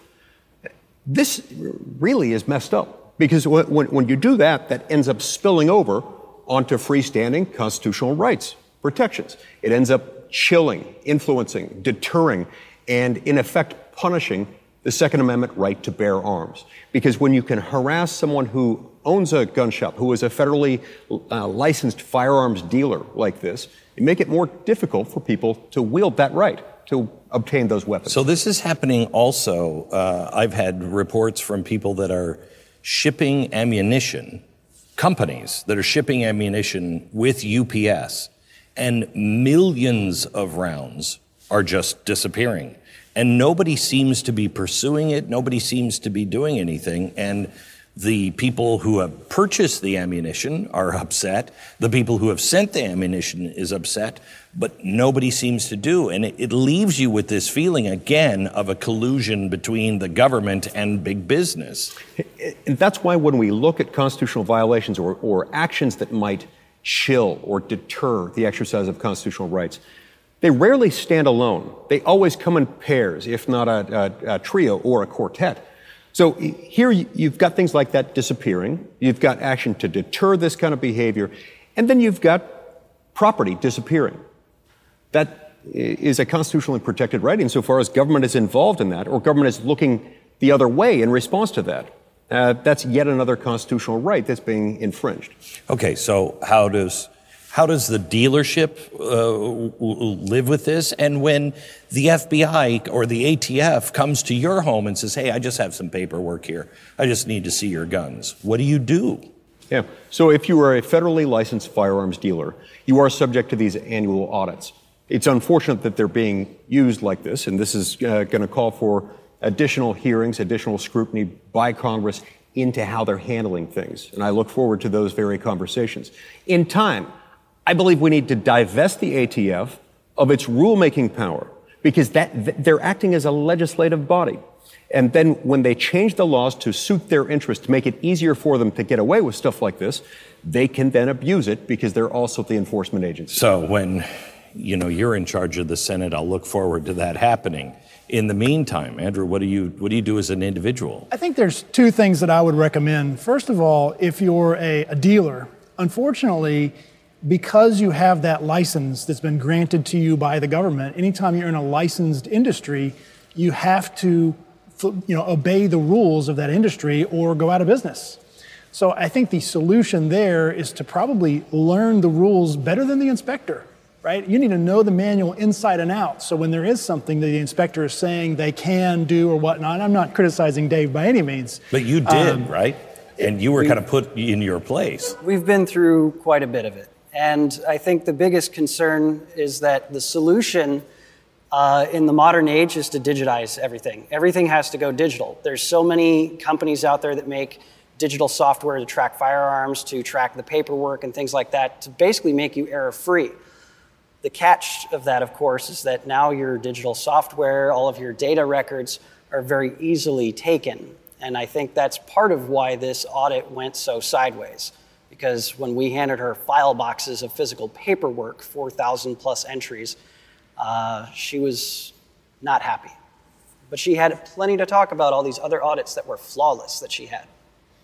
This really is messed up, because when, when you do that, that ends up spilling over onto freestanding constitutional rights, protections. It ends up chilling, influencing, deterring, and in effect punishing the Second Amendment right to bear arms. Because when you can harass someone who owns a gun shop, who is a federally uh, licensed firearms dealer like this, you make it more difficult for people to wield that right, to obtain those weapons. So this is happening also. Uh, I've had reports from people that are shipping ammunition, companies that are shipping ammunition with U P S, and millions of rounds are just disappearing. And nobody seems to be pursuing it. Nobody seems to be doing anything. And the people who have purchased the ammunition are upset. The people who have sent the ammunition is upset, but nobody seems to do. And it, it leaves you with this feeling, again, of a collusion between the government and big business. And that's why when we look at constitutional violations or, or actions that might chill or deter the exercise of constitutional rights, they rarely stand alone. They always come in pairs, if not a, a, a trio or a quartet. So here you've got things like that disappearing. You've got action to deter this kind of behavior. And then you've got property disappearing. That is a constitutionally protected right insofar as government is involved in that, or government is looking the other way in response to that. Uh, that's yet another constitutional right that's being infringed. Okay, so how does how does the dealership uh, live with this? And when the F B I or the A T F comes to your home and says, hey, I just have some paperwork here, I just need to see your guns, what do you do? Yeah, so if you are a federally licensed firearms dealer, you are subject to these annual audits. It's unfortunate that they're being used like this, and this is uh, going to call for additional hearings, additional scrutiny by Congress into how they're handling things. And I look forward to those very conversations. In time, I believe we need to divest the A T F of its rulemaking power, because that they're acting as a legislative body. And then when they change the laws to suit their interests, to make it easier for them to get away with stuff like this, they can then abuse it because they're also the enforcement agency. So when you know, you're in charge of the Senate. I'll look forward to that happening. In the meantime, Andrew, what do you what do you do as an individual? I think there's two things that I would recommend. First of all, if you're a, a dealer, unfortunately, because you have that license that's been granted to you by the government, anytime you're in a licensed industry, you have to, you know, obey the rules of that industry or go out of business. So I think the solution there is to probably learn the rules better than the inspector. Right? You need to know the manual inside and out. So when there is something that the inspector is saying they can do or whatnot, and I'm not criticizing Dave by any means. But you did, um, right? And you were kind of put in your place. We've been through quite a bit of it. And I think the biggest concern is that the solution uh, in the modern age is to digitize everything. Everything has to go digital. There's so many companies out there that make digital software to track firearms, to track the paperwork and things like that, to basically make you error-free. The catch of that, of course, is that now your digital software, all of your data records are very easily taken. And I think that's part of why this audit went so sideways. Because when we handed her file boxes of physical paperwork, four thousand plus entries, uh, she was not happy. But she had plenty to talk about all these other audits that were flawless that she had.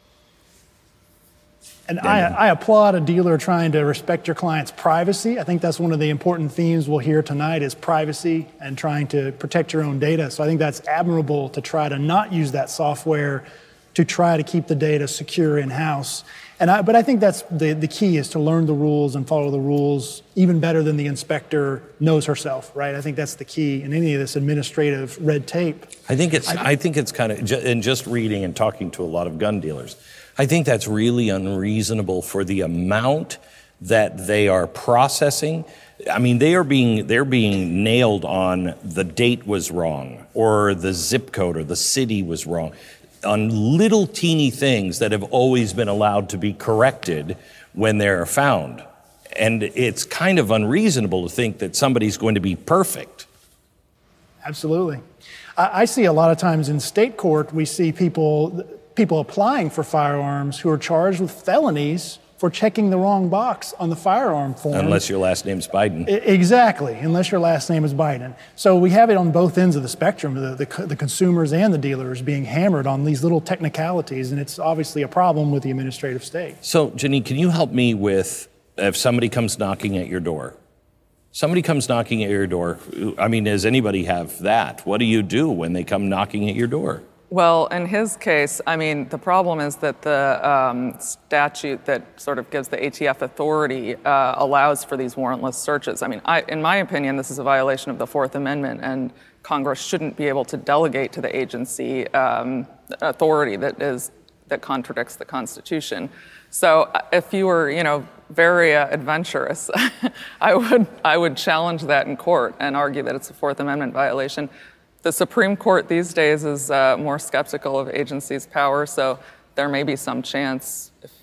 And I, I applaud a dealer trying to respect your client's privacy. I think that's one of the important themes we'll hear tonight is privacy and trying to protect your own data. So I think that's admirable to try to not use that software to try to keep the data secure in-house. And I, but I think that's the, the key is to learn the rules and follow the rules even better than the inspector knows herself, right? I think that's the key in any of this administrative red tape. I think it's, I, I think it's kind of, and just reading and talking to a lot of gun dealers, I think that's really unreasonable for the amount that they are processing. I mean, they are being, they're being nailed on the date was wrong or the zip code or the city was wrong on little teeny things that have always been allowed to be corrected when they're found. And it's kind of unreasonable to think that somebody's going to be perfect. Absolutely. I, I see a lot of times in state court, we see people people applying for firearms who are charged with felonies for checking the wrong box on the firearm form. Unless your last name's Biden. I, exactly, unless your last name is Biden. So we have it on both ends of the spectrum, the, the, the consumers and the dealers being hammered on these little technicalities, and it's obviously a problem with the administrative state. So, Janine, can you help me with, if somebody comes knocking at your door, somebody comes knocking at your door, I mean, does anybody have that? What do you do when they come knocking at your door? Well, in his case, I mean, the problem is that the um, statute that sort of gives the A T F authority uh, allows for these warrantless searches. I mean, I, in my opinion, this is a violation of the Fourth Amendment, and Congress shouldn't be able to delegate to the agency um, authority that is that contradicts the Constitution. So, if you were, you know, very uh, adventurous, I would I would challenge that in court and argue that it's a Fourth Amendment violation. The Supreme Court these days is uh, more skeptical of agencies' power, so there may be some chance if,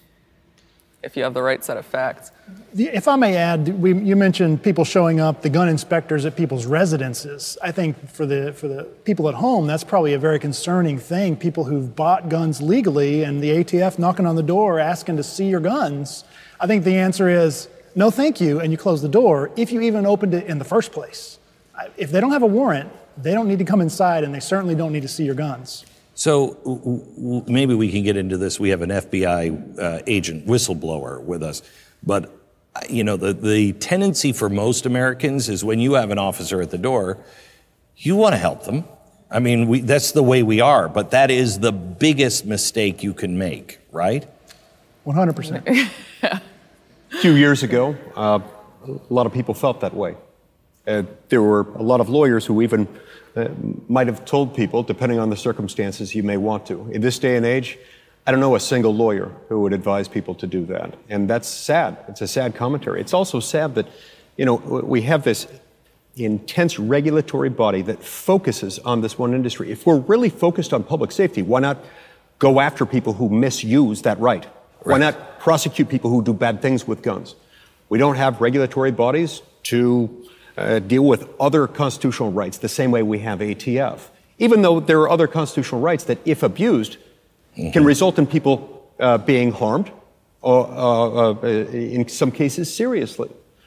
if you have the right set of facts. If I may add, we, you mentioned people showing up, the gun inspectors at people's residences. I think for the for the people at home, that's probably a very concerning thing. People who've bought guns legally and the A T F knocking on the door asking to see your guns. I think the answer is no, thank you, and you close the door if you even opened it in the first place. If they don't have a warrant, they don't need to come inside, and they certainly don't need to see your guns. So w- w- maybe we can get into this. We have an F B I uh, agent, whistleblower, with us. But, you know, the, the tendency for most Americans is when you have an officer at the door, you want to help them. I mean, we, that's the way we are, but that is the biggest mistake you can make, right? one hundred percent. A few years ago, uh, a lot of people felt that way. Uh, there were a lot of lawyers who even uh, might have told people, depending on the circumstances, you may want to. In this day and age, I don't know a single lawyer who would advise people to do that. And that's sad. It's a sad commentary. It's also sad that, you know, we have this intense regulatory body that focuses on this one industry. If we're really focused on public safety, why not go after people who misuse that right? Why Right. not prosecute people who do bad things with guns? We don't have regulatory bodies to Uh, deal with other constitutional rights the same way we have A T F, even though there are other constitutional rights that, if abused, mm-hmm. can result in people uh, being harmed, or uh, uh, in some cases seriously.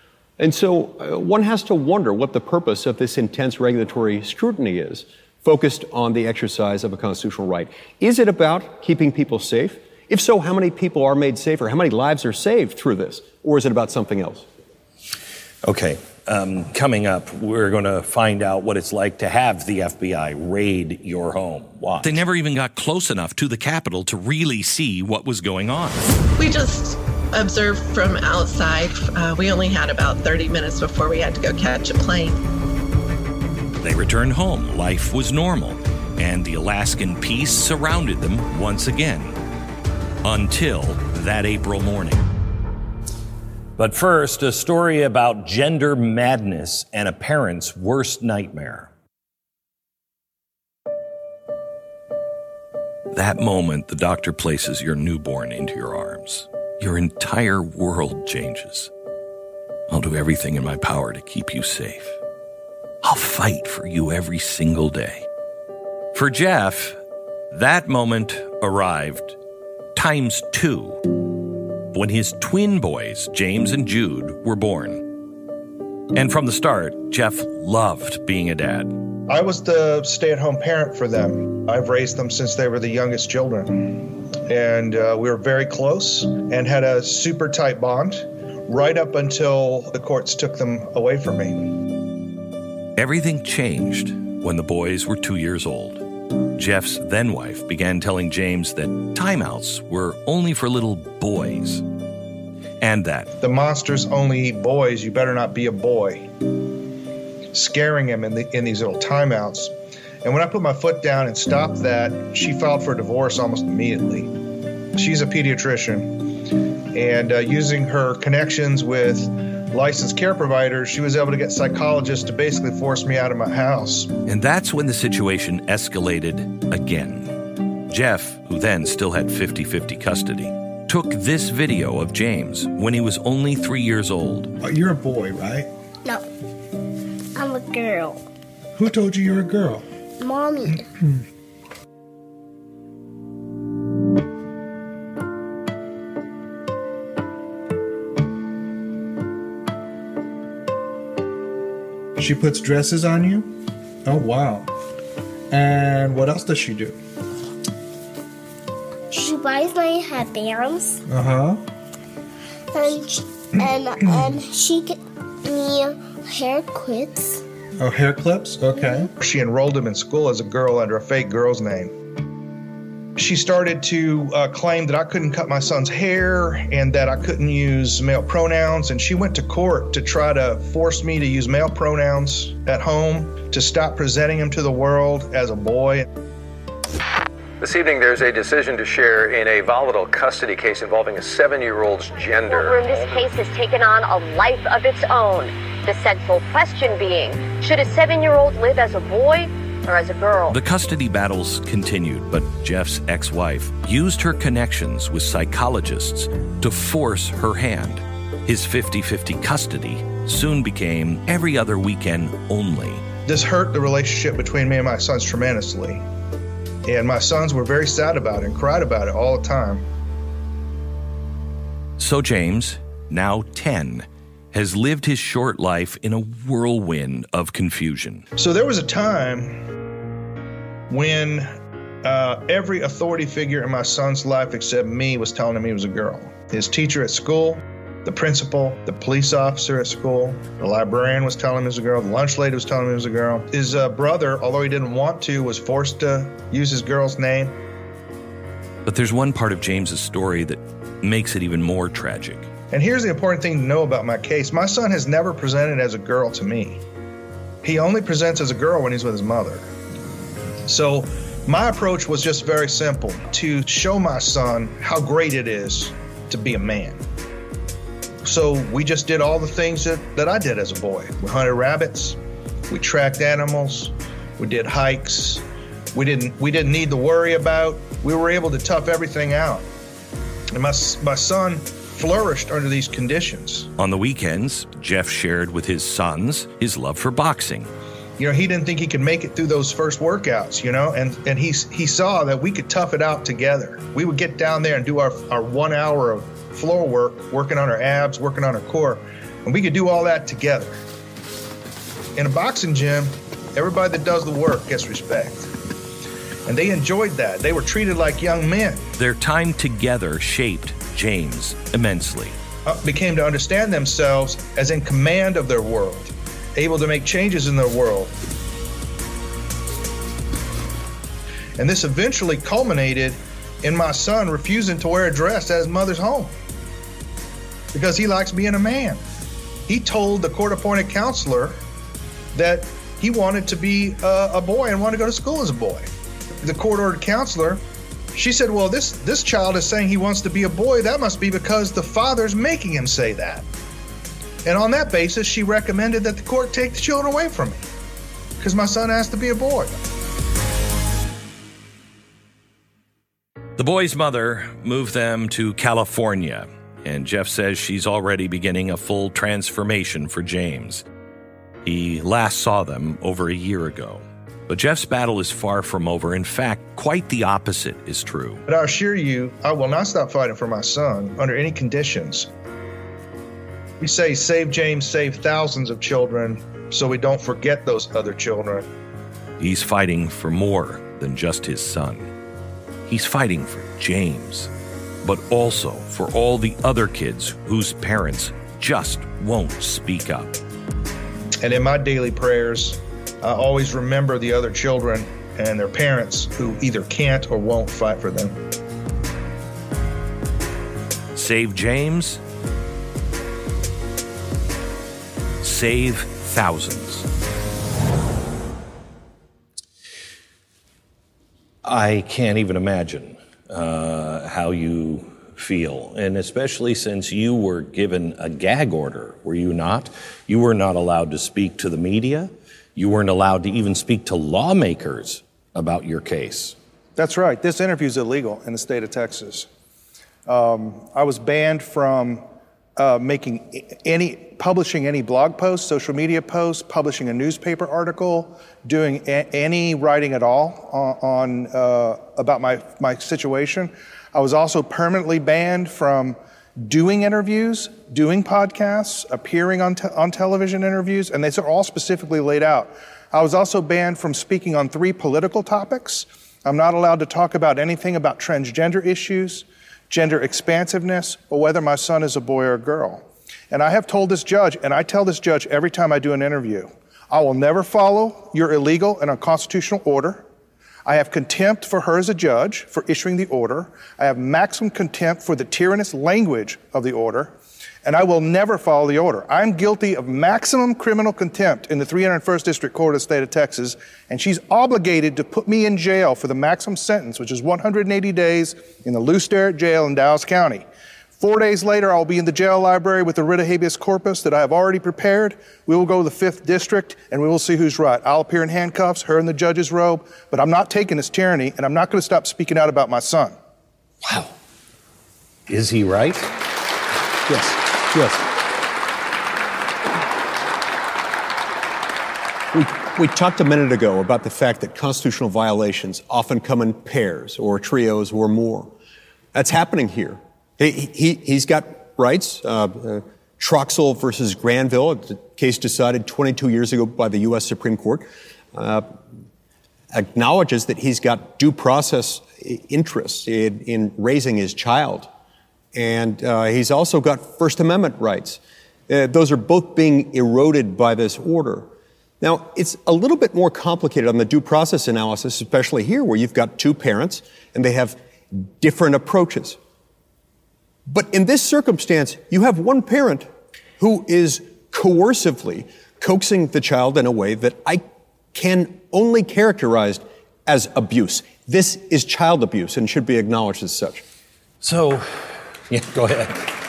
And so uh, one has to wonder what the purpose of this intense regulatory scrutiny is, focused on the exercise of a constitutional right. Is it about keeping people safe? If so, how many people are made safer? How many lives are saved through this? Or is it about something else? Okay. Um, coming up, we're going to find out what it's like to have the F B I raid your home. Watch. They never even got close enough to the Capitol to really see what was going on. We just observed from outside. Uh, we only had about thirty minutes before we had to go catch a plane. They returned home. Life was normal, and the Alaskan peace surrounded them once again. Until that April morning. But first, a story about gender madness and a parent's worst nightmare. That moment, the doctor places your newborn into your arms. Your entire world changes. I'll do everything in my power to keep you safe. I'll fight for you every single day. For Jeff, that moment arrived times two when his twin boys, James and Jude, were born. And from the start, Jeff loved being a dad. I was the stay-at-home parent for them. I've raised them since they were the youngest children. And uh, we were very close and had a super tight bond right up until the courts took them away from me. Everything changed when the boys were two years old. Jeff's then-wife began telling James that timeouts were only for little boys. And that the monsters only eat boys, you better not be a boy. Scaring him in, the, in these little timeouts. And when I put my foot down and stopped that, she filed for divorce almost immediately. She's a pediatrician, and uh, using her connections with licensed care providers, she was able to get psychologists to basically force me out of my house. And that's when the situation escalated again. Jeff, who then still had fifty-fifty custody, took this video of James when he was only three years old. Oh, you're a boy, right? No, I'm a girl. Who told you you're a girl? Mommy. She puts dresses on you? Oh, wow. And what else does she do? She buys my headbands. Uh-huh. And she, and, and she gets me hair clips. Oh, hair clips? Okay. She enrolled him in school as a girl under a fake girl's name. She started to uh, claim that I couldn't cut my son's hair and that I couldn't use male pronouns. And she went to court to try to force me to use male pronouns at home, to stop presenting him to the world as a boy. This evening, there's a decision to share in a volatile custody case involving a seven-year-old's gender. Courtroom, this case has taken on a life of its own. The central question being, should a seven-year-old live as a boy or as a girl? The custody battles continued, but Jeff's ex-wife used her connections with psychologists to force her hand. His fifty-fifty custody soon became every other weekend only. This hurt the relationship between me and my sons tremendously. And my sons were very sad about it and cried about it all the time. So James, now ten, has lived his short life in a whirlwind of confusion. So there was a time when uh, every authority figure in my son's life except me was telling him he was a girl. His teacher at school, the principal, the police officer at school, the librarian was telling him he was a girl, the lunch lady was telling him he was a girl. His uh, brother, although he didn't want to, was forced to use his girl's name. But there's one part of James's story that makes it even more tragic. And here's the important thing to know about my case. My son has never presented as a girl to me. He only presents as a girl when he's with his mother. So my approach was just very simple, to show my son how great it is to be a man. So we just did all the things that, that I did as a boy. We hunted rabbits, we tracked animals, we did hikes. We didn't, we didn't need to worry about, we were able to tough everything out. And my, my son flourished under these conditions. On the weekends, Jeff shared with his sons his love for boxing. You know, he didn't think he could make it through those first workouts, you know, and, and he, he saw that we could tough it out together. We would get down there and do our, our one hour of floor work, working on our abs, working on our core. And we could do all that together. In a boxing gym, everybody that does the work gets respect. And they enjoyed that. They were treated like young men. Their time together shaped James immensely. Uh, became to understand themselves as in command of their world, able to make changes in their world. And this eventually culminated in my son refusing to wear a dress at his mother's home because he likes being a man. He told the court-appointed counselor that he wanted to be a, a boy and wanted to go to school as a boy. The court-ordered counselor, she said, well, this, this child is saying he wants to be a boy. That must be because the father's making him say that. And on that basis, she recommended that the court take the children away from me because my son has to be a boy. The boy's mother moved them to California, and Jeff says she's already beginning a full transformation for James. He last saw them over a year ago. But Jeff's battle is far from over. In fact, quite the opposite is true. But I assure you, I will not stop fighting for my son under any conditions. We say, save James, save thousands of children, so we don't forget those other children. He's fighting for more than just his son. He's fighting for James, but also for all the other kids whose parents just won't speak up. And in my daily prayers, I always remember the other children and their parents who either can't or won't fight for them. Save James. Save thousands. I can't even imagine uh, how you feel, and especially since you were given a gag order, were you not? You were not allowed to speak to the media. You weren't allowed to even speak to lawmakers about your case. That's right. This interview is illegal in the state of Texas. Um, I was banned from uh, making any, publishing any blog posts, social media posts, publishing a newspaper article, doing a- any writing at all on, on uh, about my my situation. I was also permanently banned from doing interviews, doing podcasts, appearing on, te- on television interviews, and these are all specifically laid out. I was also banned from speaking on three political topics. I'm not allowed to talk about anything about transgender issues, gender expansiveness, or whether my son is a boy or a girl. And I have told this judge, and I tell this judge every time I do an interview, I will never follow your illegal and unconstitutional order. I have contempt for her as a judge for issuing the order. I have maximum contempt for the tyrannous language of the order, and I will never follow the order. I'm guilty of maximum criminal contempt in the three hundred first District Court of the state of Texas, and she's obligated to put me in jail for the maximum sentence, which is one hundred eighty days in the Lou Sterrett Jail in Dallas County. Four days later, I'll be in the jail library with the writ of habeas corpus that I have already prepared. We will go to the fifth District, and we will see who's right. I'll appear in handcuffs, her in the judge's robe, but I'm not taking this tyranny, and I'm not going to stop speaking out about my son. Wow. Is he right? Yes. Yes. We, we talked a minute ago about the fact that constitutional violations often come in pairs or trios or more. That's happening here. He, he, he's got rights. Uh, uh, Troxel versus Granville, a case decided twenty-two years ago by the U S Supreme Court, uh, acknowledges that he's got due process interests in, in raising his child. And uh, he's also got First Amendment rights. Uh, those are both being eroded by this order. Now, it's a little bit more complicated on the due process analysis, especially here where you've got two parents and they have different approaches. But in this circumstance, you have one parent who is coercively coaxing the child in a way that I can only characterize as abuse. This is child abuse and should be acknowledged as such. So, yeah, go ahead.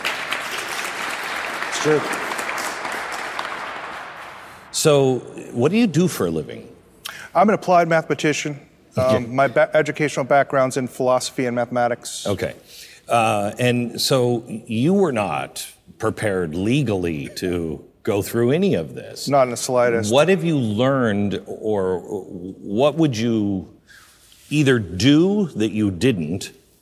It's true. So, what do you do for a living? I'm an applied mathematician. Um, my ba- educational background's in philosophy and mathematics. Okay. Uh, and so you were not prepared legally to go through any of this. Not in the slightest. What have you learned, or what would you either do that you didn't,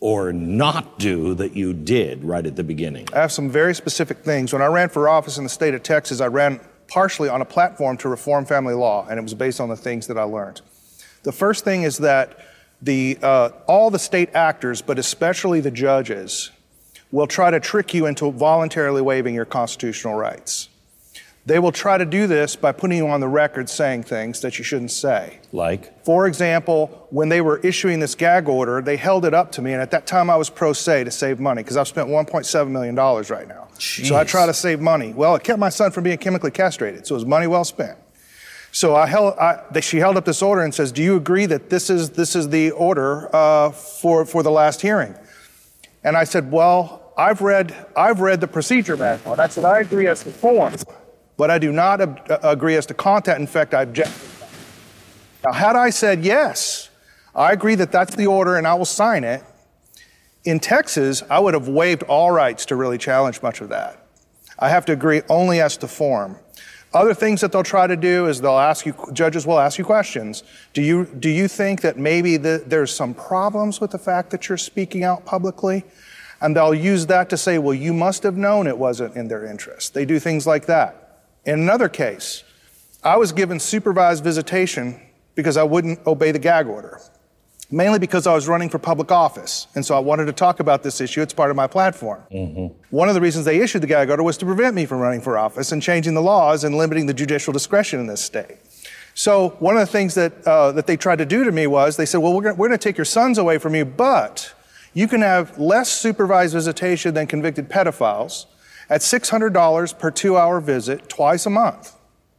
or not do that you did right at the beginning? I have some very specific things. When I ran for office in the state of Texas, I ran partially on a platform to reform family law, and it was based on the things that I learned. The first thing is that the uh, all the state actors, but especially the judges, will try to trick you into voluntarily waiving your constitutional rights. They will try to do this by putting you on the record saying things that you shouldn't say. Like? For example, when they were issuing this gag order, they held it up to me, and at that time I was pro se to save money, because I've spent one point seven million dollars right now. Jeez. So I try to save money. Well, it kept my son from being chemically castrated, so it was money well spent. So I held, I, they, she held up this order and says, do you agree that this is, this is the order uh, for, for the last hearing? And I said, well, I've read, I've read the procedure manual. And I said, I agree as to form, but I do not ab- agree as to content. In fact, I object. Now, had I said, yes, I agree that that's the order and I will sign it, in Texas, I would have waived all rights to really challenge much of that. I have to agree only as to form. Other things that they'll try to do is they'll ask you, judges will ask you questions. Do you, do you think that maybe the, there's some problems with the fact that you're speaking out publicly? And they'll use that to say, well, you must have known it wasn't in their interest. They do things like that. In another case, I was given supervised visitation because I wouldn't obey the gag order, mainly because I was running for public office. And so I wanted to talk about this issue. It's part of my platform. Mm-hmm. One of the reasons they issued the gag order was to prevent me from running for office and changing the laws and limiting the judicial discretion in this state. So one of the things that, uh, that they tried to do to me was they said, well, we're going to take your sons away from you, but you can have less supervised visitation than convicted pedophiles at six hundred dollars per two-hour visit twice a month.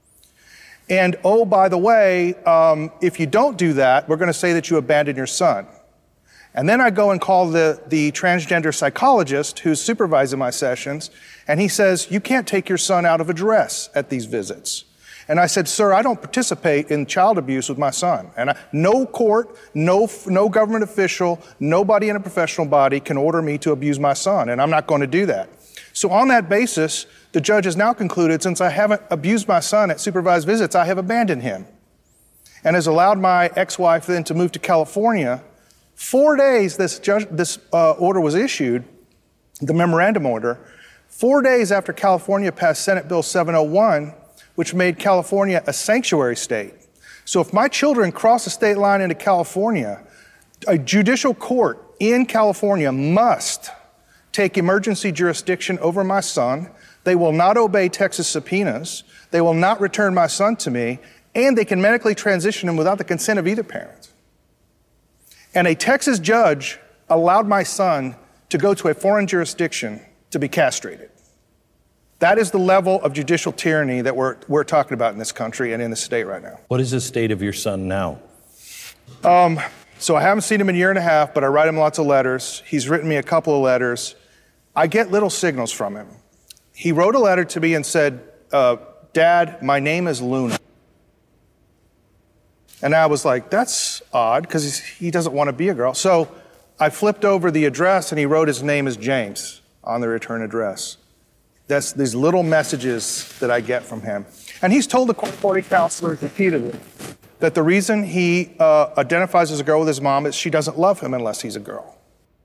And oh, by the way, um, if you don't do that, we're going to say that you abandoned your son. And then I go and call the, the transgender psychologist who's supervising my sessions, and he says, you can't take your son out of a dress at these visits. And I said, sir, I don't participate in child abuse with my son. And I, no court, no, no government official, nobody in a professional body can order me to abuse my son, and I'm not going to do that. So on that basis, the judge has now concluded, since I haven't abused my son at supervised visits, I have abandoned him, and has allowed my ex-wife then to move to California. Four days this, judge, this uh, order was issued, the memorandum order, four days after California passed Senate Bill seven oh one, which made California a sanctuary state. So if my children cross the state line into California, a judicial court in California must take emergency jurisdiction over my son. They will not obey Texas subpoenas. They will not return my son to me, and they can medically transition him without the consent of either parent. And a Texas judge allowed my son to go to a foreign jurisdiction to be castrated. That is the level of judicial tyranny that we're, we're talking about in this country and in the state right now. What is the state of your son now? Um, so I haven't seen him in a year and a half, but I write him lots of letters. He's written me a couple of letters. I get little signals from him. He wrote a letter to me and said, uh, Dad, my name is Luna. And I was like, that's odd, because he doesn't want to be a girl. So I flipped over the address, and he wrote his name is James on the return address. That's these little messages that I get from him. And he's told the court party counselors repeatedly that the reason he uh, identifies as a girl with his mom is she doesn't love him unless he's a girl.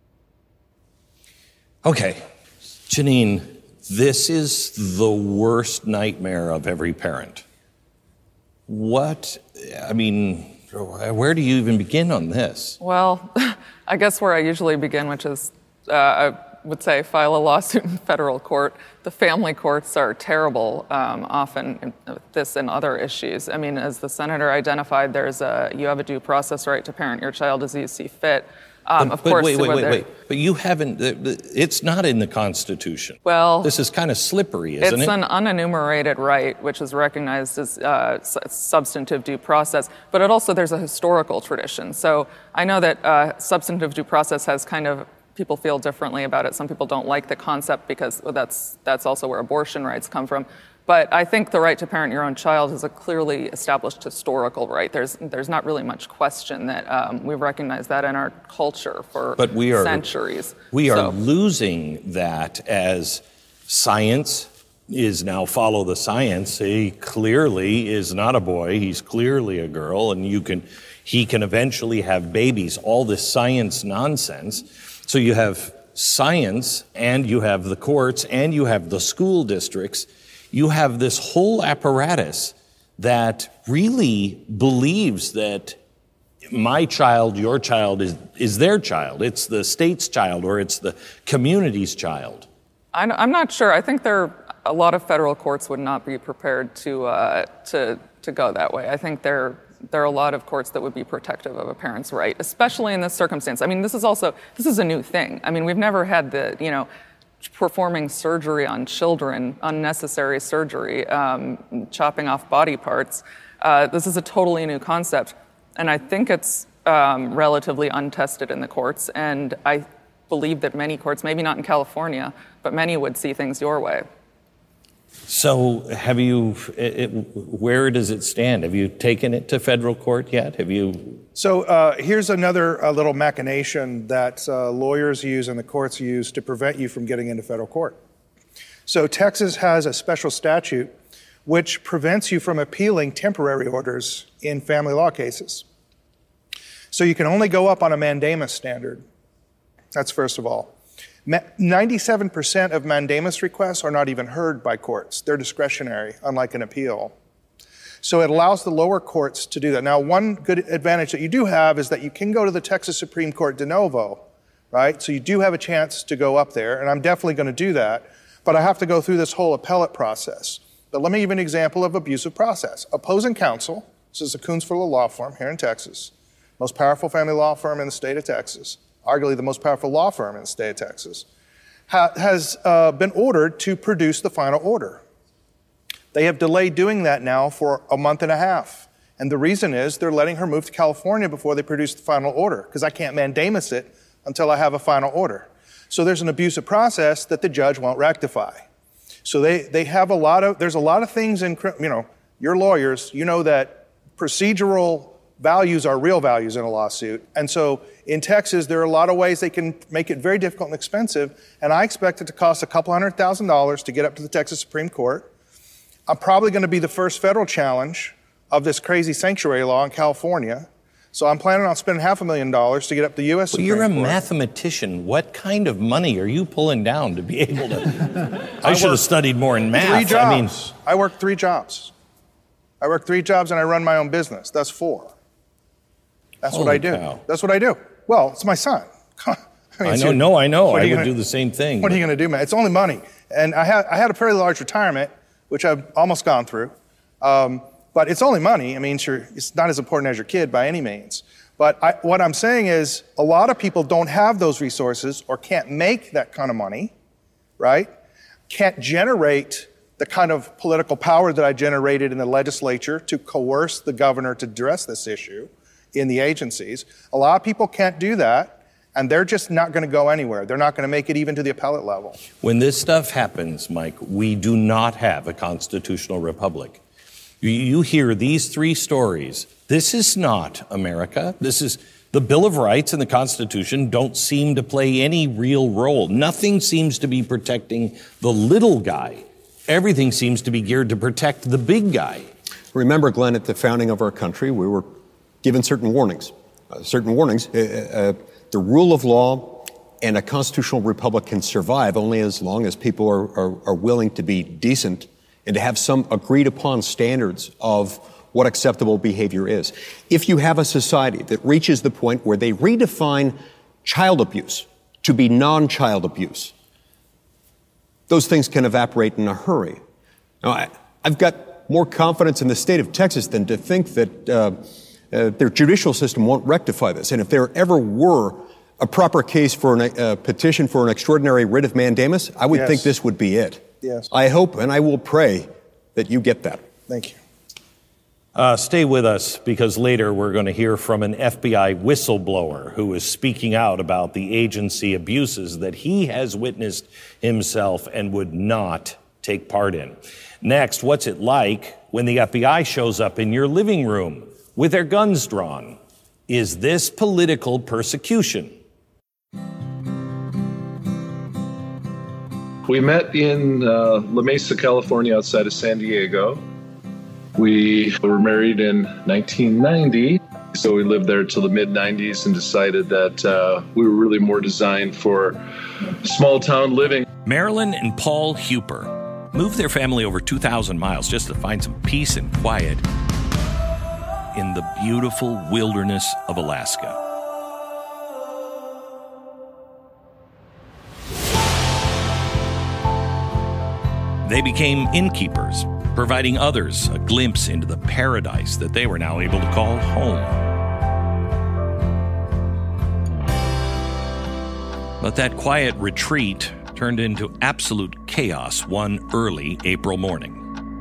Okay, Janine, this is the worst nightmare of every parent. What, I mean, where do you even begin on this? Well, I guess where I usually begin, which is, uh, I would say, file a lawsuit in federal court. The family courts are terrible, um, often in this and other issues. I mean, as the senator identified, there's a, you have a due process right to parent your child as you see fit. Um, but, of but course, wait, wait, wait, wait. But you haven't, it's not in the Constitution. Well, this is kind of slippery, isn't it? It's an unenumerated right, which is recognized as uh, substantive due process, but it also, there's a historical tradition. So I know that uh, substantive due process has kind of, people feel differently about it. Some people don't like the concept because well, that's, that's also where abortion rights come from. But I think the right to parent your own child is a clearly established historical right. There's there's not really much question that um, we've recognized that in our culture for but we are, centuries. We so. are losing that as science is now follow the science. He clearly is not a boy. He's clearly a girl, and you can he can eventually have babies. All this science nonsense So you have science, and you have the courts, and you have the school districts. You have this whole apparatus that really believes that my child, your child, is, is their child. It's the state's child, or it's the community's child. I'm I'm not sure. I think there a lot of federal courts would not be prepared to uh, to to go that way. I think there there are a lot of courts that would be protective of a parent's right, especially in this circumstance. I mean, this is also this is a new thing. I mean, we've never had the you know performing surgery on children, unnecessary surgery, um, chopping off body parts. Uh, this is a totally new concept, and I think it's um, relatively untested in the courts. And I believe that many courts, maybe not in California, but many would see things your way. So have you, it, where does it stand? Have you taken it to federal court yet? Have you? So uh, here's another uh, little machination that uh, lawyers use and the courts use to prevent you from getting into federal court. So Texas has a special statute which prevents you from appealing temporary orders in family law cases. So you can only go up on a mandamus standard. That's first of all. ninety-seven percent of mandamus requests are not even heard by courts. They're discretionary, unlike an appeal. So it allows the lower courts to do that. Now, one good advantage that you do have is that you can go to the Texas Supreme Court de novo, right? So you do have a chance to go up there, and I'm definitely going to do that, but I have to go through this whole appellate process. But let me give you an example of abusive process. Opposing counsel, this is a Coonsville law firm here in Texas, most powerful family law firm in the state of Texas, arguably the most powerful law firm in the state of Texas, ha- has uh, been ordered to produce the final order. They have delayed doing that now for a month and a half. And the reason is they're letting her move to California before they produce the final order, because I can't mandamus it until I have a final order. So there's an abusive process that the judge won't rectify. So they, they have a lot of, there's a lot of things in, you know, you're lawyers, you know that procedural values are real values in a lawsuit. And so in Texas, there are a lot of ways they can make it very difficult and expensive. And I expect it to cost a couple hundred thousand dollars to get up to the Texas Supreme Court. I'm probably going to be the first federal challenge of this crazy sanctuary law in California. So I'm planning on spending half a million dollars to get up to the U S Well, Supreme you're a Court. mathematician. What kind of money are you pulling down to be able to? I, I should have studied more in math. Three jobs. I mean, I work three jobs. I work three jobs and I run my own business. That's four. That's what I do. Cow. That's what I do. Well, it's my son. I, mean, I it's know. your- No, I know. what are I you would gonna- do the same thing. What are you going to do, man? It's only money. And I had, I had a fairly large retirement, which I've almost gone through. Um, but it's only money. I mean, sure, it's not as important as your kid by any means. But I, what I'm saying is a lot of people don't have those resources or can't make that kind of money, right? Can't generate the kind of political power that I generated in the legislature to coerce the governor to address this issue in the agencies. A lot of people can't do that, and they're just not going to go anywhere. They're not going to make it even to the appellate level. When this stuff happens, Mike, we do not have a constitutional republic. You, you hear these three stories. This is not America. This is the Bill of Rights and the Constitution don't seem to play any real role. Nothing seems to be protecting the little guy. Everything seems to be geared to protect the big guy. Remember, Glenn, at the founding of our country, we were given certain warnings. Uh, certain warnings. Uh, uh, the rule of law and a constitutional republic can survive only as long as people are, are, are willing to be decent and to have some agreed upon standards of what acceptable behavior is. If you have a society that reaches the point where they redefine child abuse to be non-child abuse, those things can evaporate in a hurry. Now, I, I've got more confidence in the state of Texas than to think that uh, uh, their judicial system won't rectify this. And if there ever were a proper case for a uh, petition for an extraordinary writ of mandamus, I would Yes. think this would be it. Yes. I hope and I will pray that you get that. Thank you. Uh, stay with us, because later we're going to hear from an F B I whistleblower who is speaking out about the agency abuses that he has witnessed himself and would not take part in. Next, what's it like when the F B I shows up in your living room with their guns drawn? Is this political persecution? We met in uh, La Mesa, California, outside of San Diego. We were married in nineteen ninety. So we lived there till the mid nineties and decided that uh, we were really more designed for small town living. Marilyn and Paul Huper moved their family over two thousand miles just to find some peace and quiet in the beautiful wilderness of Alaska. They became innkeepers, providing others a glimpse into the paradise that they were now able to call home. But that quiet retreat turned into absolute chaos one early April morning.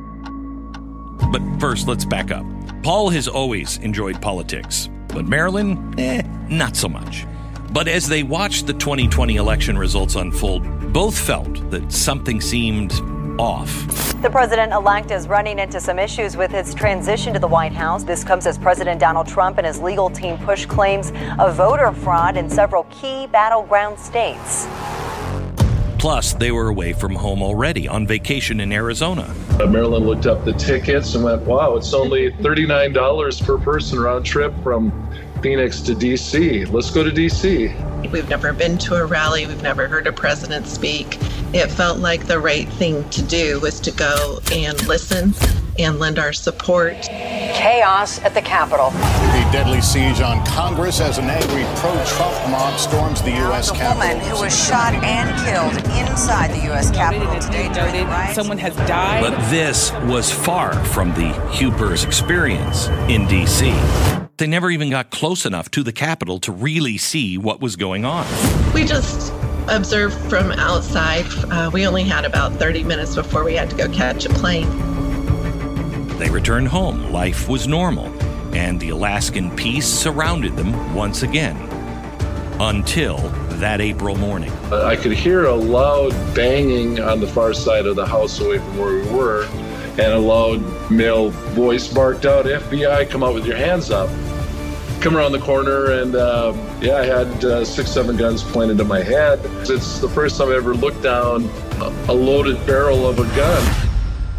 But first, let's back up. Paul has always enjoyed politics, but Marilyn, eh, not so much. But as they watched the twenty twenty election results unfold, both felt that something seemed off. The president-elect is running into some issues with his transition to the White House. This comes as President Donald Trump and his legal team push claims of voter fraud in several key battleground states. Plus, they were away from home already on vacation in Arizona. Uh, Marilyn looked up the tickets and went, wow, it's only thirty-nine dollars per person round trip from Phoenix to D C. Let's go to D C. We've never been to a rally. We've never heard a president speak. It felt like the right thing to do was to go and listen and lend our support. Chaos at the Capitol. The deadly siege on Congress as an angry pro-Trump mob storms the U S Capitol. A woman who was shot and killed inside the U S Capitol today during the riots. Someone has died. But this was far from the Hupers' experience in D C. They never even got close enough to the Capitol to really see what was going on. We just observed from outside. Uh, we only had about thirty minutes before we had to go catch a plane. They returned home. Life was normal, and the Alaskan peace surrounded them once again. Until that April morning. I could hear a loud banging on the far side of the house away from where we were, and a loud male voice barked out, F B I, come out with your hands up. Come around the corner, and uh, yeah, I had uh, six, seven guns pointed at my head. It's the first time I ever looked down a loaded barrel of a gun.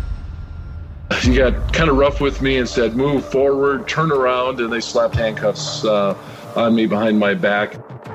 He got kind of rough with me and said, move forward, turn around, and they slapped handcuffs uh, on me behind my back.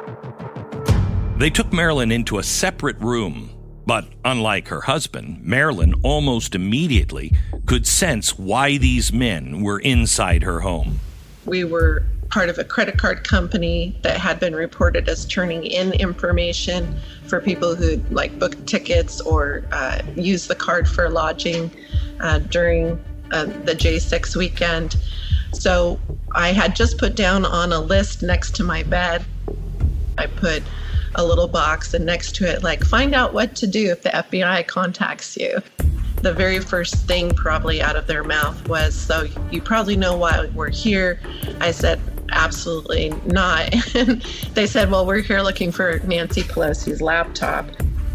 They took Marilyn into a separate room, but unlike her husband, Marilyn almost immediately could sense why these men were inside her home. We were part of a credit card company that had been reported as turning in information for people who like booked tickets or uh, used the card for lodging uh, during uh, the J six weekend. So I had just put down on a list next to my bed, I put a little box, and next to it, like, find out what to do if the F B I contacts you. The very first thing probably out of their mouth was, so you probably know why we're here. I said, absolutely not. And they said, well, we're here looking for Nancy Pelosi's laptop.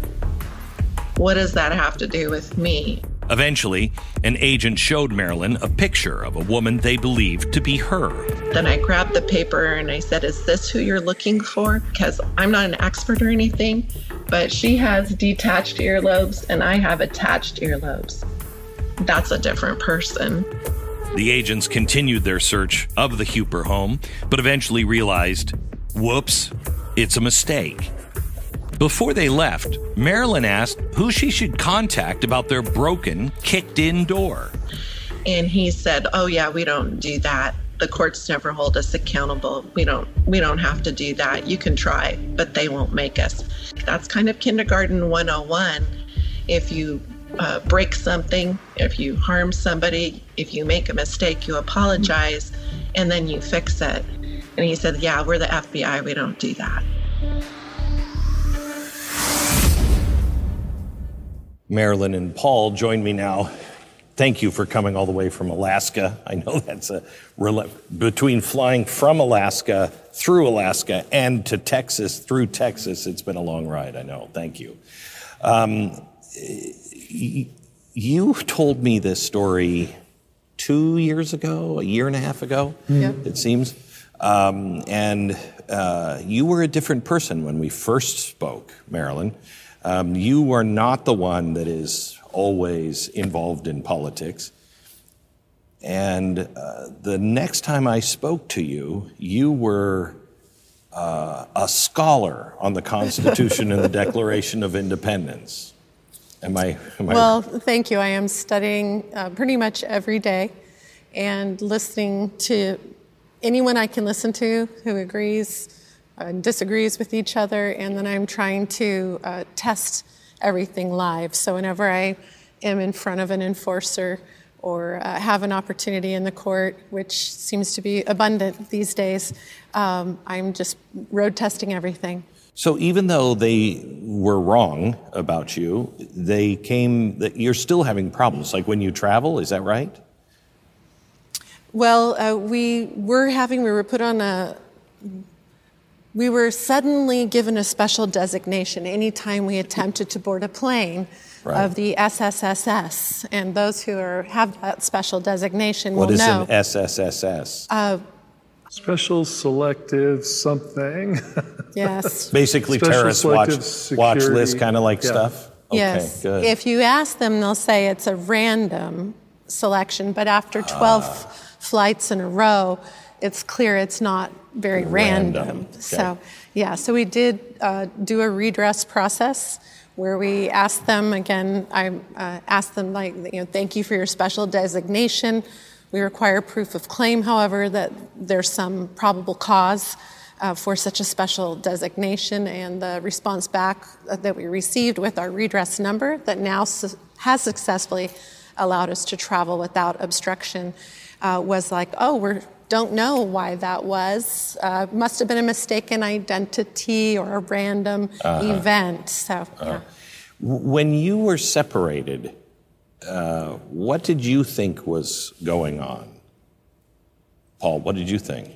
What does that have to do with me? Eventually, an agent showed Marilyn a picture of a woman they believed to be her. Then I grabbed the paper and I said, is this who you're looking for? Because I'm not an expert or anything, but she has detached earlobes and I have attached earlobes. That's a different person. The agents continued their search of the Huper home, but eventually realized, whoops, it's a mistake. Before they left, Marilyn asked who she should contact about their broken, kicked-in door. And he said, oh yeah, we don't do that. The courts never hold us accountable. We don't we don't have to do that. You can try, but they won't make us. That's kind of kindergarten one oh one. If you uh, break something, if you harm somebody, if you make a mistake, you apologize, and then you fix it. And he said, yeah, we're the F B I. We don't do that. Marilyn and Paul join me now. Thank you for coming all the way from Alaska. I know that's a between flying from Alaska through Alaska and to Texas through Texas. It's been a long ride. I know. Thank you. Um, you told me this story two years ago, a year and a half ago. Yeah. It seems. Um, and uh, you were a different person when we first spoke, Marilyn. Um, you are not the one that is always involved in politics. And uh, the next time I spoke to you, you were uh, a scholar on the Constitution and the Declaration of Independence. Am I? Am well, I... thank you. I am studying uh, pretty much every day and listening to anyone I can listen to who agrees and disagrees with each other, and then I'm trying to uh, test everything live. So whenever I am in front of an enforcer or uh, have an opportunity in the court, which seems to be abundant these days, um, I'm just road testing everything. So even though they were wrong about you, they came, that you're still having problems, like when you travel, is that right? Well, uh, we were having, we were put on a, we were suddenly given a special designation anytime we attempted to board a plane. Right. Of the S S S S, and those who are have that special designation what will What know. is an S S S S? Uh, Special Selective something. Yes. Basically terrorist watch, watch list kind of like yeah. stuff? Yes. Okay, good. If you ask them, they'll say it's a random selection, but after twelve uh, flights in a row, it's clear it's not very random. random. Okay. So, yeah, so we did uh, do a redress process where we asked them, again, I uh, asked them, like, you know, thank you for your special designation. We require proof of claim, however, that there's some probable cause uh, for such a special designation, and the response back that we received with our redress number that now su- has successfully allowed us to travel without obstruction uh, was like, oh, we don't know why that was. Uh, must have been a mistaken identity or a random uh-huh. event. So, uh-huh. yeah. When you were separated, uh, what did you think was going on? Paul, what did you think?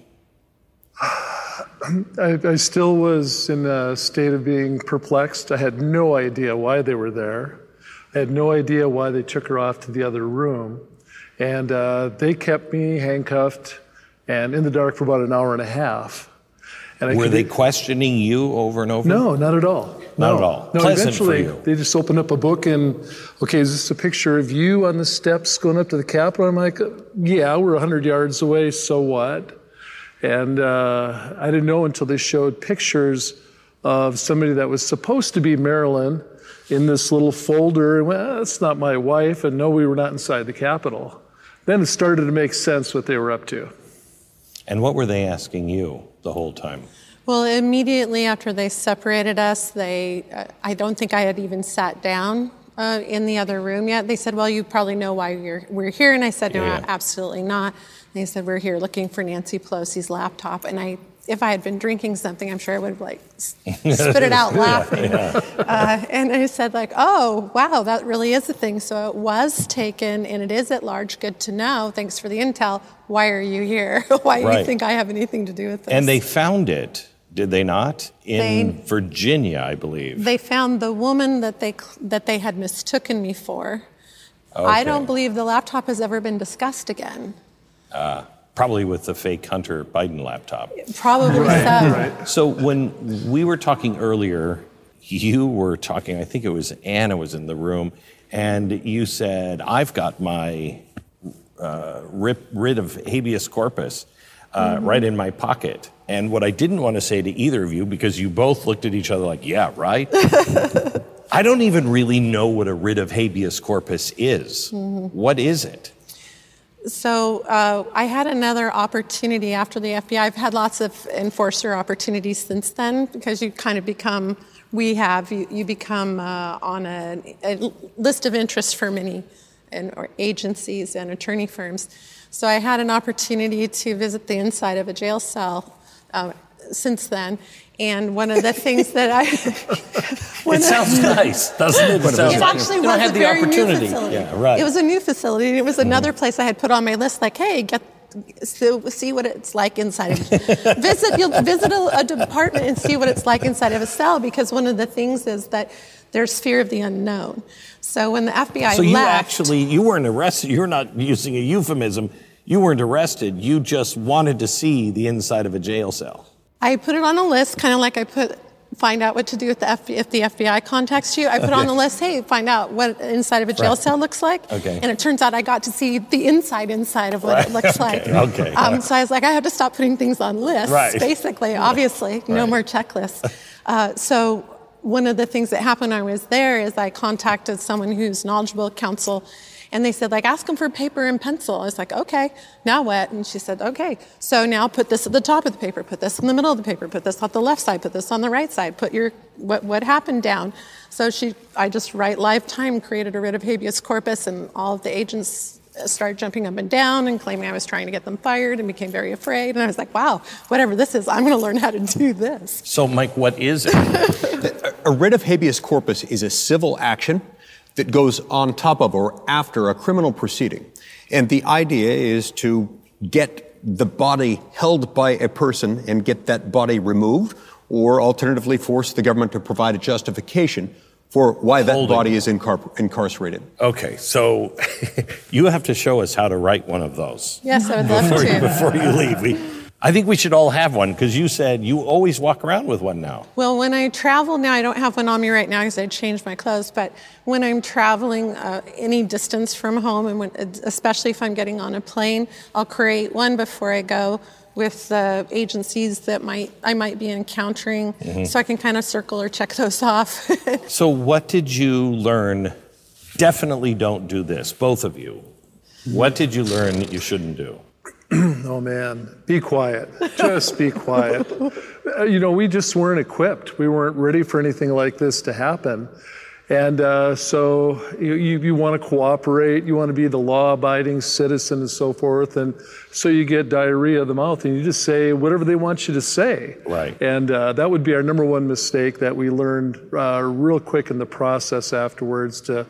I, I still was in a state of being perplexed. I had no idea why they were there. I had no idea why they took her off to the other room. And uh, they kept me handcuffed and in the dark for about an hour and a half. And I were they be... questioning you over and over? No, not at all. Not no. at all. No, Pleasant eventually for you. They just opened up a book and, okay, is this a picture of you on the steps going up to the Capitol? I'm like, yeah, we're one hundred yards away, so what? And uh, I didn't know until they showed pictures of somebody that was supposed to be Marilyn in this little folder. And, well, that's not my wife, and no, we were not inside the Capitol. Then it started to make sense what they were up to. And what were they asking you the whole time? Well, immediately after they separated us, they, uh, I don't think I had even sat down uh, in the other room yet. They said, well, you probably know why you're, we're here. And I said, no, yeah. absolutely not. And they said, we're here looking for Nancy Pelosi's laptop. And I, if I had been drinking something, I'm sure I would have like spit it out laughing. Yeah, yeah. Uh, and I said like, oh, wow, that really is a thing. So it was taken and it is at large. Good to know. Thanks for the intel. Why are you here? Why do right. you think I have anything to do with this? And they found it, did they not? In they, Virginia, I believe. They found the woman that they that they had mistooken me for. Okay. I don't believe the laptop has ever been discussed again. Uh, probably with the fake Hunter Biden laptop. Probably right, so. Right. So when we were talking earlier, you were talking, I think it was Anna was in the room, and you said, I've got my uh, rip, rid of habeas corpus uh, mm-hmm. right in my pocket. And what I didn't want to say to either of you, because you both looked at each other like, yeah, right? I don't even really know what a writ of habeas corpus is. Mm-hmm. What is it? So uh, I had another opportunity after the F B I. I've had lots of enforcer opportunities since then because you kind of become, we have, you, you become uh, on a, a list of interest for many and, or agencies and attorney firms. So I had an opportunity to visit the inside of a jail cell uh, since then. And one of the things that I... it sounds nice, doesn't it? It, it actually was had a the very opportunity. new facility. Yeah, right. It was a new facility, and it was another mm-hmm. place I had put on my list, like, hey, get so see what it's like inside of visit you'll visit a, a department and see what it's like inside of a cell, because one of the things is that there's fear of the unknown. So when the F B I so you left... actually, you weren't arrested, you're not using a euphemism, you weren't arrested, you just wanted to see the inside of a jail cell. I put it on a list, kind of like I put find out what to do with the F B I, if the F B I contacts you. I put okay. on the list, hey, find out what inside of a jail right. cell looks like. Okay. And it turns out I got to see the inside inside of what right. it looks okay. like. Okay. Um, so I was like, I have to stop putting things on lists, right. basically, obviously. Right. No more checklists. Uh, so one of the things that happened when I was there is I contacted someone who's knowledgeable, counsel, and they said, like, ask them for paper and pencil. I was like, okay, now what? And she said, okay, so now put this at the top of the paper, put this in the middle of the paper, put this on the left side, put this on the right side, put your what what happened down. So she, I just write lifetime, created a writ of habeas corpus, and all of the agents started jumping up and down and claiming I was trying to get them fired and became very afraid. And I was like, wow, whatever this is, I'm going to learn how to do this. So, Mike, what is it? a, a writ of habeas corpus is a civil action that goes on top of or after a criminal proceeding. And the idea is to get the body held by a person and get that body removed, or alternatively force the government to provide a justification for why that Holding. body is incar- incarcerated. Okay, so you have to show us how to write one of those. Yes, I would love before, to. Before you leave. We, I think we should all have one, because you said you always walk around with one now. Well, when I travel now, I don't have one on me right now because I changed my clothes, but when I'm traveling uh, any distance from home, and when, especially if I'm getting on a plane, I'll create one before I go with the agencies that might I might be encountering, mm-hmm. so I can kind of circle or check those off. So what did you learn? Definitely don't do this, both of you. What did you learn that you shouldn't do? Oh, man, be quiet. Just be quiet. You know, we just weren't equipped. We weren't ready for anything like this to happen. And uh, so you, you, you want to cooperate. You want to be the law-abiding citizen and so forth. And so you get diarrhea of the mouth, and you just say whatever they want you to say. Right. And uh, that would be our number one mistake that we learned uh, real quick in the process afterwards, to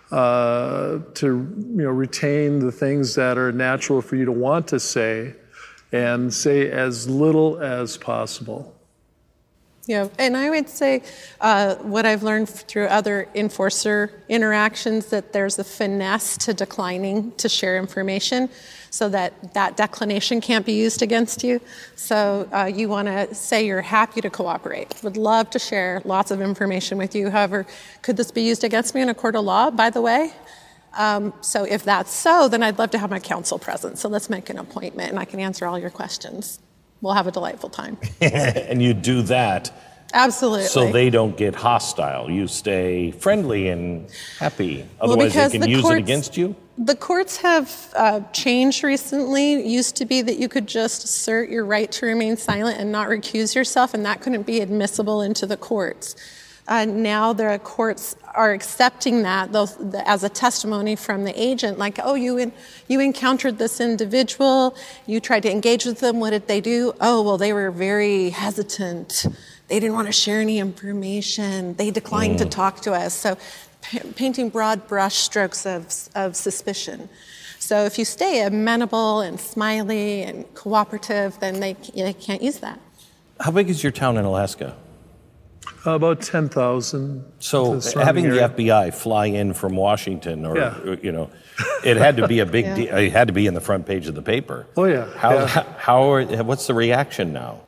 Uh, to you know retain the things that are natural for you to want to say, and say as little as possible. Yeah, and I would say uh, what I've learned through other enforcer interactions, that there's a finesse to declining to share information, so that that declination can't be used against you. So uh, you want to say you're happy to cooperate, would love to share lots of information with you. However, could this be used against me in a court of law, by the way? Um, so if that's so, then I'd love to have my counsel present. So let's make an appointment, and I can answer all your questions. We'll have a delightful time. And you do that. Absolutely. So they don't get hostile. You stay friendly and happy. Otherwise, well, they can the use courts, it against you? The courts have uh, changed recently. It used to be that you could just assert your right to remain silent and not recuse yourself, and that couldn't be admissible into the courts. Uh, now the courts are accepting that those, the, as a testimony from the agent, like, oh, you in, you encountered this individual, you tried to engage with them, what did they do? Oh, well, they were very hesitant. They didn't want to share any information. They declined mm. to talk to us. So p- painting broad brush strokes of, of suspicion. So if you stay amenable and smiley and cooperative, then they, they can't use that. How big is your town in Alaska? Uh, about ten thousand. So having area. The F B I fly in from Washington, or, yeah. you know, it had to be a big yeah. deal. It had to be in the front page of the paper. Oh, yeah. How, yeah. how, how are, what's the reaction now?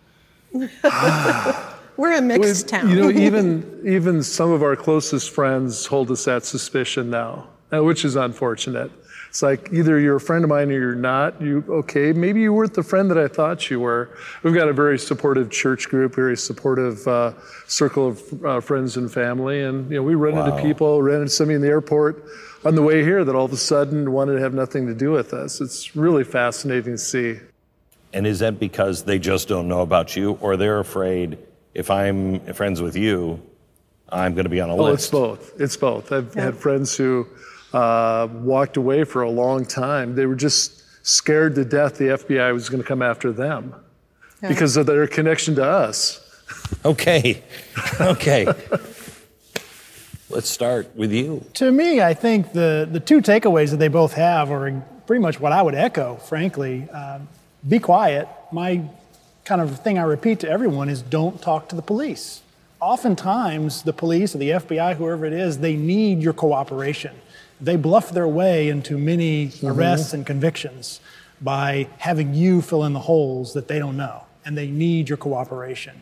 We're a mixed well, town. You know, even even some of our closest friends hold us at suspicion now, which is unfortunate. It's like either you're a friend of mine or you're not. You okay? Maybe you weren't the friend that I thought you were. We've got a very supportive church group, very supportive uh, circle of uh, friends and family, and you know we run wow. into people, ran into somebody in the airport on the way here that all of a sudden wanted to have nothing to do with us. It's really fascinating to see. And is that because they just don't know about you, or they're afraid if I'm friends with you, I'm going to be on a oh, list? Oh, it's both. It's both. I've yeah. had friends who uh, walked away for a long time. They were just scared to death the F B I was going to come after them yeah. because of their connection to us. Okay. Okay. Let's start with you. To me, I think the, the two takeaways that they both have are pretty much what I would echo, frankly. Um, be quiet. My kind of thing I repeat to everyone is don't talk to the police. Oftentimes, the police or the F B I, whoever it is, they need your cooperation. They bluff their way into many mm-hmm. arrests and convictions by having you fill in the holes that they don't know, and they need your cooperation.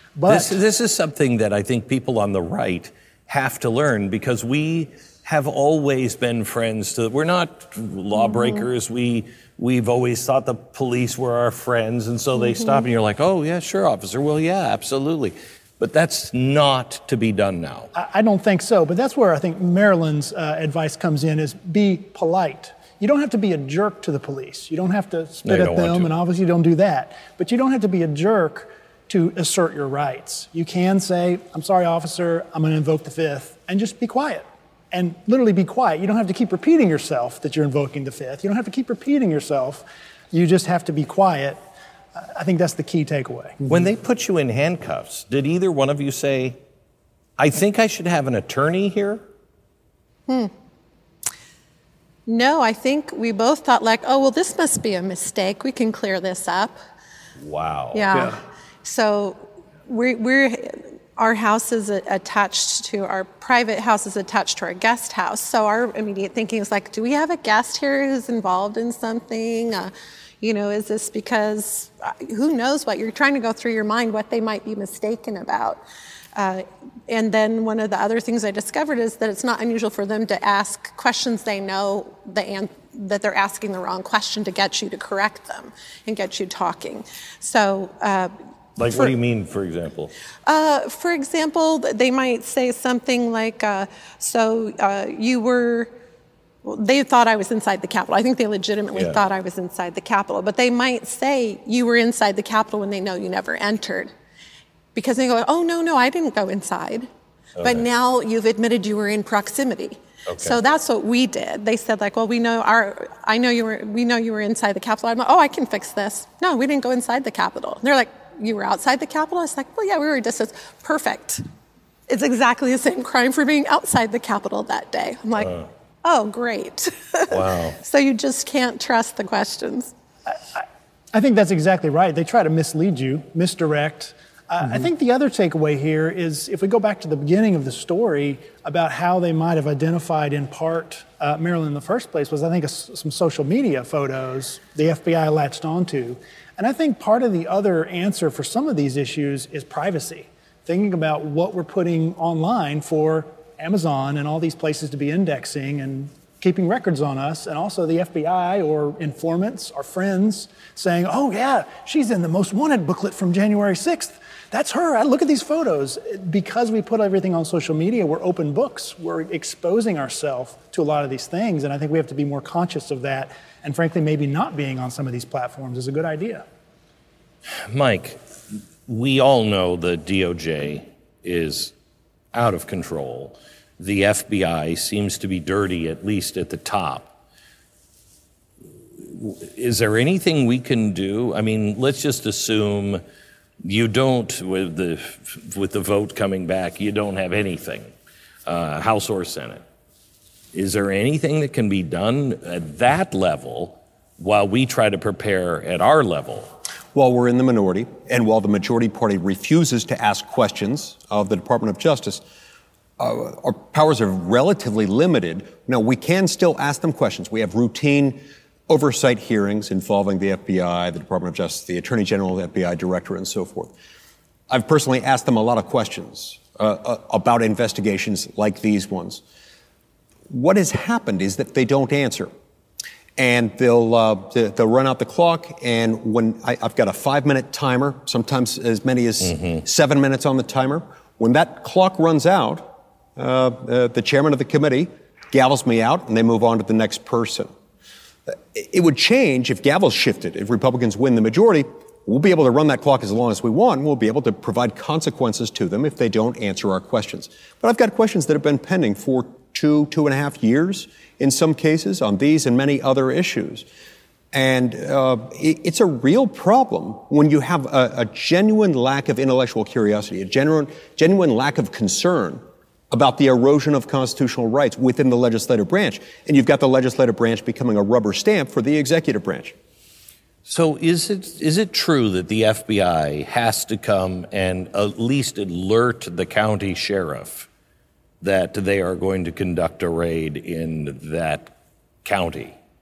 But this, this is something that I think people on the right have to learn, because we have always been friends to, we're not lawbreakers. Mm-hmm. We, we've always thought the police were our friends, and so they mm-hmm. stop and you're like, oh yeah, sure, officer. Well, yeah, absolutely. But that's not to be done now. I don't think so, but that's where I think Marilyn's uh, advice comes in, is be polite. You don't have to be a jerk to the police. You don't have to spit no, at them, and obviously you don't do that. But you don't have to be a jerk to assert your rights. You can say, I'm sorry, officer, I'm gonna invoke the fifth, and just be quiet. And literally be quiet. You don't have to keep repeating yourself that you're invoking the fifth. You don't have to keep repeating yourself. You just have to be quiet. I think that's the key takeaway. When they put you in handcuffs, did either one of you say, I think I should have an attorney here? Hmm. No, I think we both thought like, oh, well, this must be a mistake. We can clear this up. Wow. Yeah. yeah. So we're, we're, our house is attached to, our private house is attached to our guest house. So our immediate thinking is like, do we have a guest here who's involved in something? Uh, You know, is this because, uh, who knows what, you're trying to go through your mind what they might be mistaken about. Uh, and then one of the other things I discovered is that it's not unusual for them to ask questions they know the an- that they're asking the wrong question to get you to correct them and get you talking. So, uh, Like, for, what do you mean, for example? Uh, for example, they might say something like, uh, so uh, you were, well, they thought I was inside the Capitol. I think they legitimately Yeah. thought I was inside the Capitol. But they might say you were inside the Capitol when they know you never entered. Because they go, oh, no, no, I didn't go inside. Okay. But now you've admitted you were in proximity. Okay. So that's what we did. They said like, well, we know our, I know you were, we know you were inside the Capitol. I'm like, oh, I can fix this. No, we didn't go inside the Capitol. They're like, you were outside the Capitol? I was like, well, yeah, we were at distance. Perfect. It's exactly the same crime for being outside the Capitol that day. I'm like, uh. oh, great. Wow. So you just can't trust the questions. I, I, I think that's exactly right. They try to mislead you, misdirect. Uh, mm-hmm. I think the other takeaway here is, if we go back to the beginning of the story about how they might have identified in part uh, Marilyn in the first place, was I think a, some social media photos the F B I latched onto. And I think part of the other answer for some of these issues is privacy. Thinking about what we're putting online for Amazon and all these places to be indexing and keeping records on us, and also the F B I or informants, our friends, saying, oh yeah, she's in the most wanted booklet from January sixth. That's her. I look at these photos. Because we put everything on social media, we're open books. We're exposing ourselves to a lot of these things, and I think we have to be more conscious of that. And frankly, maybe not being on some of these platforms is a good idea. Mike, we all know the D O J is out of control. The F B I seems to be dirty, at least at the top. Is there anything we can do? I mean, let's just assume you don't, with the with the vote coming back, you don't have anything, uh, House or Senate. Is there anything that can be done at that level while we try to prepare at our level? While we're in the minority, and while the majority party refuses to ask questions of the Department of Justice, uh, our powers are relatively limited. Now, we can still ask them questions. We have routine oversight hearings involving the F B I, the Department of Justice, the Attorney General, the F B I Director, and so forth. I've personally asked them a lot of questions uh, uh, about investigations like these ones. What has happened is that they don't answer. And they'll uh, they'll run out the clock, and when I, I've got a five-minute timer, sometimes as many as mm-hmm. seven minutes on the timer. When that clock runs out, uh, uh, the chairman of the committee gavels me out, and they move on to the next person. It would change if gavels shifted. If Republicans win the majority, we'll be able to run that clock as long as we want. We'll be able to provide consequences to them if they don't answer our questions. But I've got questions that have been pending for two, two and a half years in some cases on these and many other issues. And uh, it, it's a real problem when you have a, a genuine lack of intellectual curiosity, a genuine, genuine lack of concern about the erosion of constitutional rights within the legislative branch. And you've got the legislative branch becoming a rubber stamp for the executive branch. So is it is it true that the F B I has to come and at least alert the county sheriff that they are going to conduct a raid in that county?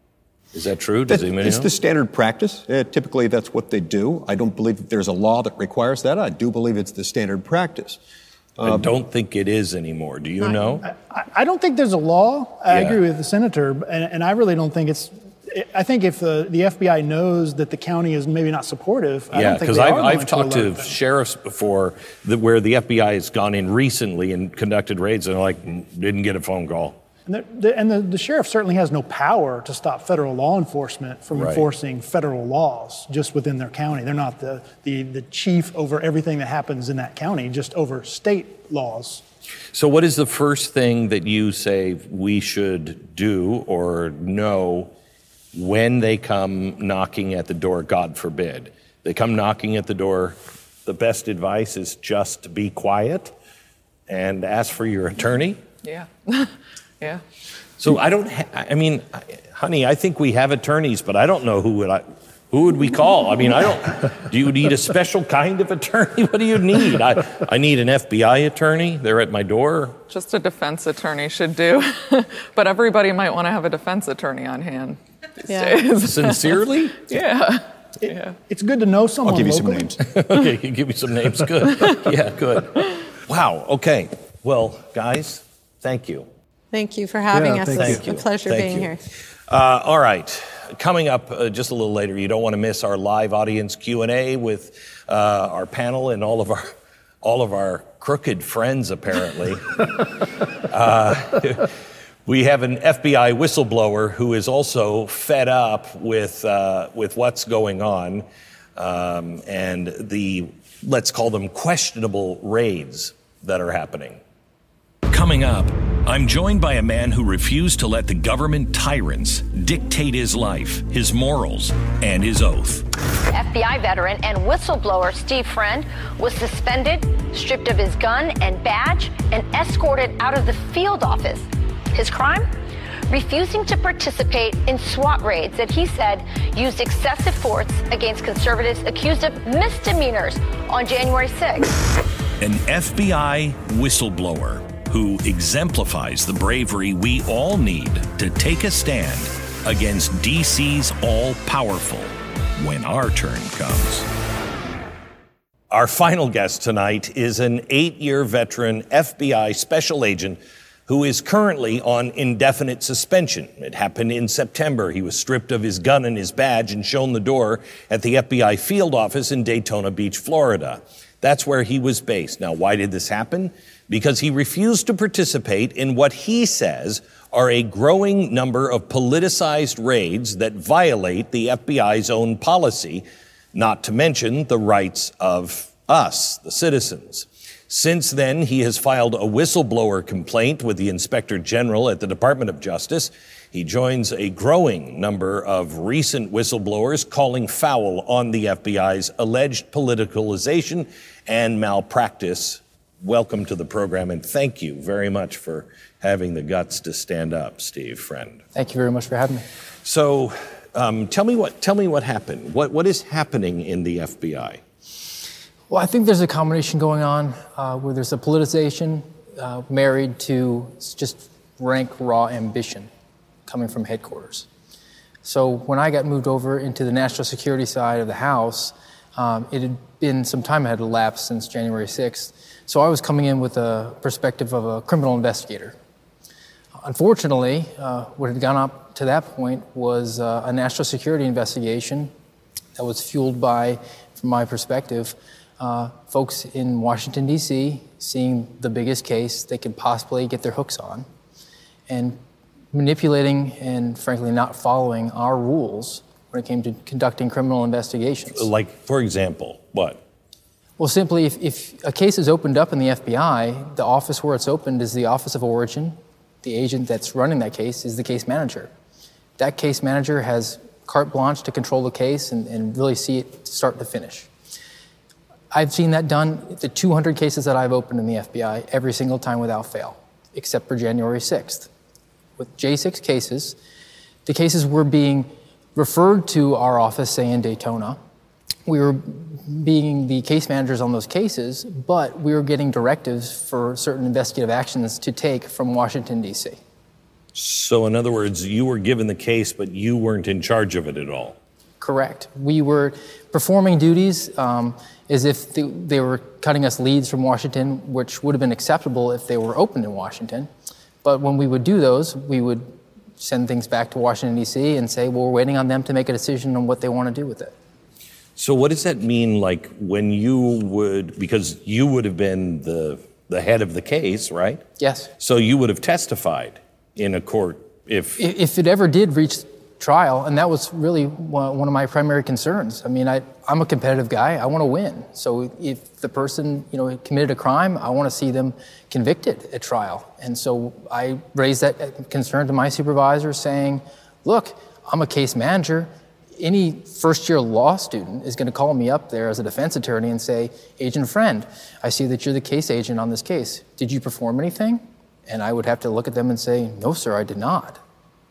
Is that true? Does That, anybody it's know? the standard practice. Uh, typically, that's what they do. I don't believe that there's a law that requires that. I do believe it's the standard practice. I don't think it is anymore. Do you know? I, I don't think there's a law. I Yeah. agree with the senator, and, and I really don't think it's. I think if the, the F B I knows that the county is maybe not supportive, I Yeah, don't think because they I've, are I've going talked to to alert them. sheriffs before that where the F B I has gone in recently and conducted raids and they're like, "Mm, didn't get a phone call. And, the, the, and the, the sheriff certainly has no power to stop federal law enforcement from Right. enforcing federal laws just within their county. They're not the, the, the chief over everything that happens in that county, just over state laws. So, what is the first thing that you say we should do or know when they come knocking at the door? God forbid. They come knocking at the door. The best advice is just to be quiet and ask for your attorney. Yeah. Yeah. So I don't. Ha- I mean, I- honey, I think we have attorneys, but I don't know who would I. Who would we call? I mean, I don't. Do you need a special kind of attorney? What do you need? I, I need an F B I attorney. They're at my door. Just a defense attorney should do. But everybody might want to have a defense attorney on hand these Yeah. days. Sincerely? Yeah. It, yeah. It's good to know someone I'll give you some locally. names. Okay, you give me some names. Good. Yeah, good. Wow. Okay. Well, guys, thank you. Thank you for having Yeah, us. thank It's you. a pleasure Thank being you. here. Uh, all right. Coming up uh, just a little later, you don't want to miss our live audience Q and A with uh, our panel and all of our all of our crooked friends, apparently. uh, we have an F B I whistleblower who is also fed up with uh, with what's going on um, and the, let's call them, questionable raids that are happening. Coming up, I'm joined by a man who refused to let the government tyrants dictate his life, his morals, and his oath. F B I veteran and whistleblower Steve Friend was suspended, stripped of his gun and badge, and escorted out of the field office. His crime? Refusing to participate in SWAT raids that he said used excessive force against conservatives accused of misdemeanors on January sixth. An F B I whistleblower who exemplifies the bravery we all need to take a stand against D C's all-powerful when our turn comes. Our final guest tonight is an eight-year veteran F B I special agent who is currently on indefinite suspension. It happened in September. He was stripped of his gun and his badge and shown the door at the F B I field office in Daytona Beach, Florida. That's where he was based. Now, why did this happen? Because he refused to participate in what he says are a growing number of politicized raids that violate the F B I's own policy, not to mention the rights of us, the citizens. Since then, he has filed a whistleblower complaint with the Inspector General at the Department of Justice. He joins a growing number of recent whistleblowers calling foul on the F B I's alleged politicalization and malpractice. Welcome to the program, and thank you very much for having the guts to stand up, Steve Friend. Thank you very much for having me. So, um, tell me what tell me what happened. What what is happening in the F B I? Well, I think there's a combination going on uh, where there's a politicization uh, married to just rank raw ambition coming from headquarters. So when I got moved over into the national security side of the House, um, it had been some time had elapsed since January sixth. So I was coming in with a perspective of a criminal investigator. Unfortunately, uh, what had gone up to that point was uh, a national security investigation that was fueled by, from my perspective, uh, folks in Washington, D C seeing the biggest case they could possibly get their hooks on and manipulating and, frankly, not following our rules when it came to conducting criminal investigations. Like, for example, what? Well, simply, if, if a case is opened up in the F B I, the office where it's opened is the office of origin. The agent that's running that case is the case manager. That case manager has carte blanche to control the case and, and really see it start to finish. I've seen that done, the two hundred cases that I've opened in the F B I, every single time without fail, except for January sixth. With J six cases, the cases were being referred to our office, say in Daytona. We were being the case managers on those cases, but we were getting directives for certain investigative actions to take from Washington, D C. So in other words, you were given the case, but you weren't in charge of it at all. Correct. We were performing duties um, as if they, they were cutting us leads from Washington, which would have been acceptable if they were open in Washington. But when we would do those, we would send things back to Washington, D C and say, well, we're waiting on them to make a decision on what they want to do with it. So what does that mean, like, when you would, because you would have been the, the head of the case, right? Yes. So you would have testified in a court if... If it ever did reach trial, and that was really one of my primary concerns. I mean, I, I'm a competitive guy. I want to win. So if the person, you know, committed a crime, I want to see them convicted at trial. And so I raised that concern to my supervisor, saying, look, I'm a case manager. Any first-year law student is going to call me up there as a defense attorney and say, Agent Friend, I see that you're the case agent on this case. Did you perform anything? And I would have to look at them and say, no, sir, I did not.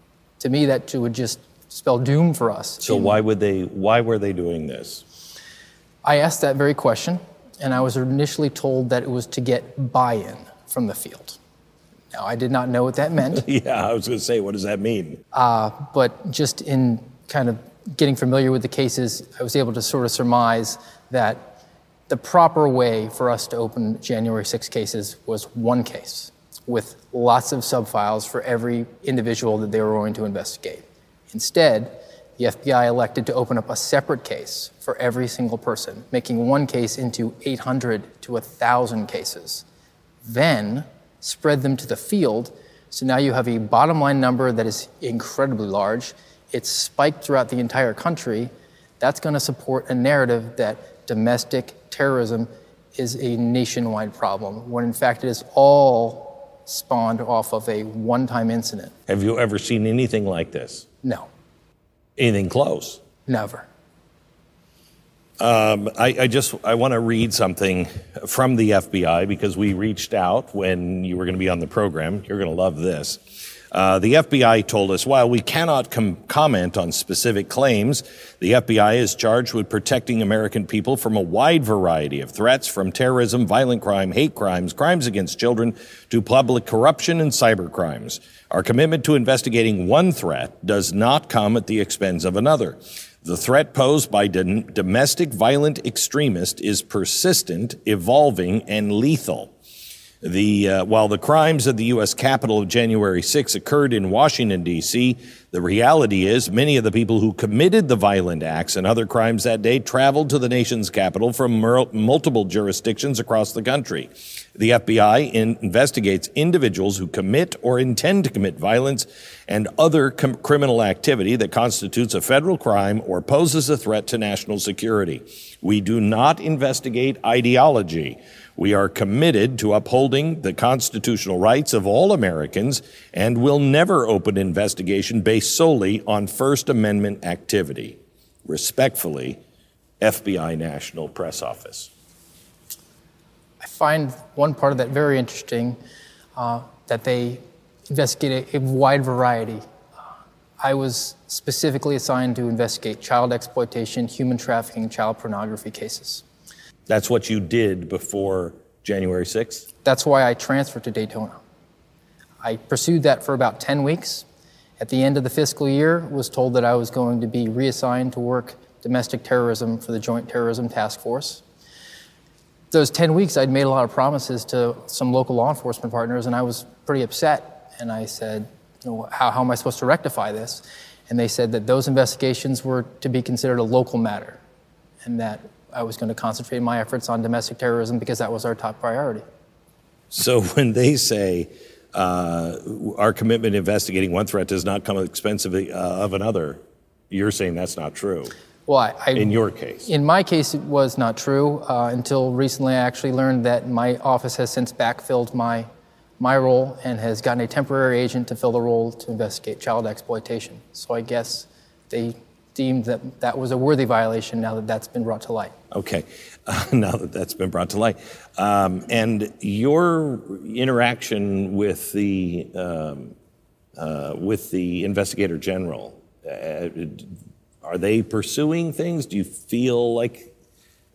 To me, that would just spell doom for us. So why would they, why were they doing this? I asked that very question, and I was initially told that it was to get buy-in from the field. Now, I did not know what that meant. Yeah, I was going to say, what does that mean? Uh, but just in kind of getting familiar with the cases, I was able to sort of surmise that the proper way for us to open January sixth cases was one case with lots of subfiles for every individual that they were going to investigate. Instead, the F B I elected to open up a separate case for every single person, making one case into eight hundred to one thousand cases. Then spread them to the field, so now you have a bottom line number that is incredibly large. It's spiked throughout the entire country. That's going to support a narrative that domestic terrorism is a nationwide problem, when in fact it is all spawned off of a one-time incident. Have you ever seen anything like this? No. Anything close? Never. Um, I, I just, I want to read something from the F B I because we reached out when you were going to be on the program. You're going to love this. Uh, the F B I told us, while we cannot com- comment on specific claims, the F B I is charged with protecting American people from a wide variety of threats, from terrorism, violent crime, hate crimes, crimes against children, to public corruption and cyber crimes. Our commitment to investigating one threat does not come at the expense of another. The threat posed by d- domestic violent extremists is persistent, evolving, and lethal. The, uh, while the crimes of the U S Capitol of January sixth occurred in Washington, D C, the reality is many of the people who committed the violent acts and other crimes that day traveled to the nation's capital from mer- multiple jurisdictions across the country. The F B I in- investigates individuals who commit or intend to commit violence and other com- criminal activity that constitutes a federal crime or poses a threat to national security. We do not investigate ideology. We are committed to upholding the constitutional rights of all Americans and will never open investigation based solely on First Amendment activity. Respectfully, F B I National Press Office. I find one part of that very interesting, uh, that they investigate a, a wide variety. I was specifically assigned to investigate child exploitation, human trafficking, child pornography cases. That's what you did before January sixth? That's why I transferred to Daytona. I pursued that for about ten weeks. At the end of the fiscal year, was told that I was going to be reassigned to work domestic terrorism for the Joint Terrorism Task Force. Those ten weeks, I'd made a lot of promises to some local law enforcement partners, and I was pretty upset. And I said, you know, how, how am I supposed to rectify this? And they said that those investigations were to be considered a local matter, and that I was going to concentrate my efforts on domestic terrorism because that was our top priority. So when they say uh, our commitment to investigating one threat does not come at the expense of, the, uh, of another, you're saying that's not true? Well, I, I, in your case? In my case, it was not true uh, until recently. I actually learned that my office has since backfilled my my role and has gotten a temporary agent to fill the role to investigate child exploitation. So I guess they deemed that that was a worthy violation now that that's been brought to light. Okay, uh, now that that's been brought to light. Um, and your interaction with the um, uh, with the investigator general, uh, are they pursuing things? Do you feel like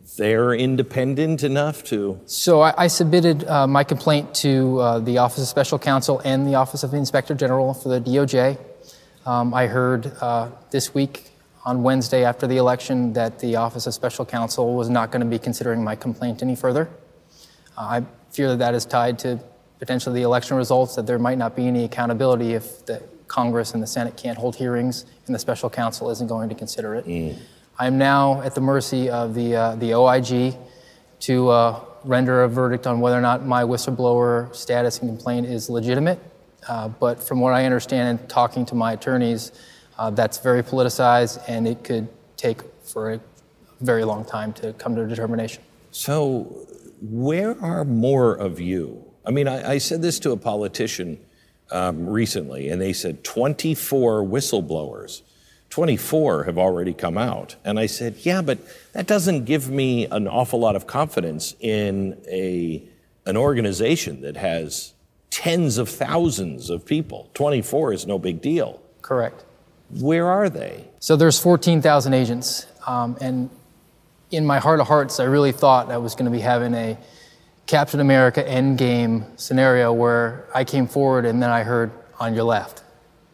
they're independent enough to? So I, I submitted uh, my complaint to uh, the Office of Special Counsel and the Office of the Inspector General for the D O J. Um, I heard uh, this week on Wednesday after the election that the Office of Special Counsel was not going to be considering my complaint any further. Uh, I fear that that is tied to potentially the election results, that there might not be any accountability if the Congress and the Senate can't hold hearings and the special counsel isn't going to consider it. Mm. I'm now at the mercy of the, uh, the O I G to uh, render a verdict on whether or not my whistleblower status and complaint is legitimate. Uh, but from what I understand in talking to my attorneys, uh, that's very politicized and it could take for a very long time to come to a determination. So where are more of you? I mean, I, I said this to a politician um, recently, and they said twenty-four whistleblowers. twenty-four have already come out. And I said, yeah, but that doesn't give me an awful lot of confidence in a an organization that has tens of thousands of people. twenty-four is no big deal. Correct. Where are they? So there's fourteen thousand agents. Um, and in my heart of hearts, I really thought I was going to be having a Captain America Endgame scenario where I came forward and then I heard, on your left.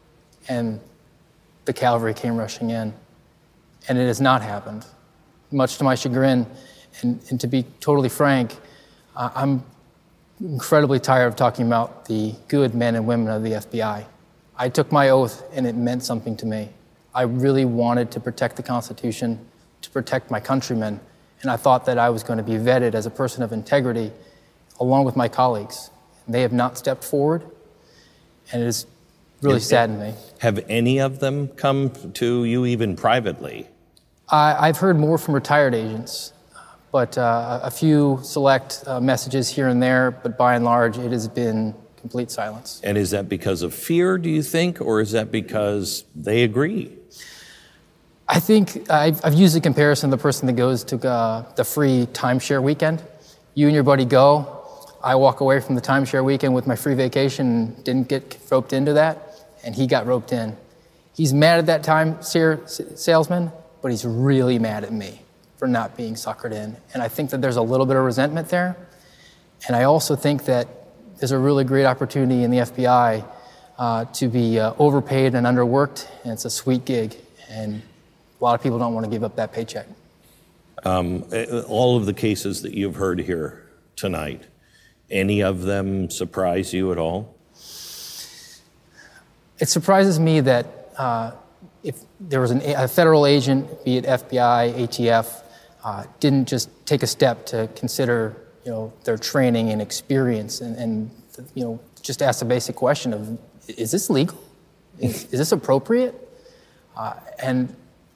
And the cavalry came rushing in. And it has not happened, much to my chagrin. And, and to be totally frank, uh, I'm incredibly tired of talking about the good men and women of the F B I. I took my oath and it meant something to me. I really wanted to protect the Constitution, to protect my countrymen, and I thought that I was going to be vetted as a person of integrity along with my colleagues. And they have not stepped forward, and it has really Is saddened me. Have any of them come to you even privately? I, I've heard more from retired agents, but uh, a few select uh, messages here and there, but by and large, it has been complete silence. And is that because of fear, do you think, or is that because they agree? I think I've, I've used the comparison of the person that goes to uh, the free timeshare weekend. You and your buddy go. I walk away from the timeshare weekend with my free vacation and didn't get roped into that, and he got roped in. He's mad at that timeshare salesman, but he's really mad at me for not being suckered in. And I think that there's a little bit of resentment there. And I also think that there's a really great opportunity in the F B I uh, to be uh, overpaid and underworked, and it's a sweet gig. And a lot of people don't want to give up that paycheck. Um, all of the cases that you've heard here tonight, any of them surprise you at all? It surprises me that uh, if there was an, a federal agent, be it F B I, A T F, uh, didn't just take a step to consider, you know, their training and experience, and, and you know, just ask the basic question of, is this legal? Is, is this appropriate? Uh, and